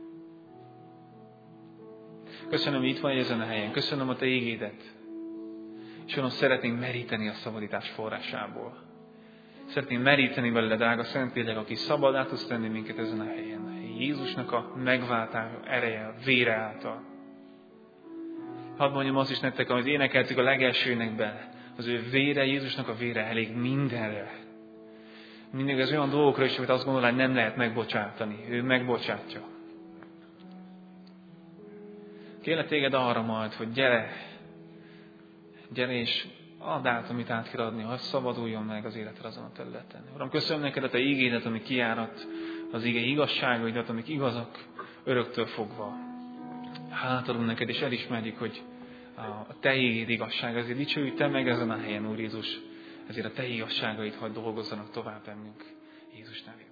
Köszönöm, hogy itt vagy ezen a helyen. Köszönöm a Te igédet. És Uram, szeretnénk meríteni a szabadítás forrásából. Szeretnénk meríteni belőle, drága Szentlélek, aki szabaddá tudsz tenni minket ezen a helyen. Jézusnak a megváltás ereje, a vére által. Hadd mondjam azt is nektek, amit énekeltük a legelső énekben, az ő vére, Jézusnak a vére elég mindenre. Mindig az olyan dolgokra is, amit azt gondolod, hogy nem lehet megbocsátani. Ő megbocsátja. Kérlek téged arra majd, hogy gyere és add át, amit át kell adni, hogy szabaduljon meg az életed azon a területen. Uram, köszönöm neked a Te igédet, ami kiárat, az ige igazságaidat, amik igazak öröktől fogva. Hátadunk neked, és elismerjük, hogy a Te igéd igazság, ezért dicsőjük Te meg ezen a helyen, Úr Jézus, ezért a Te igazságait hadd dolgozzanak tovább bennünk. Jézus nevében.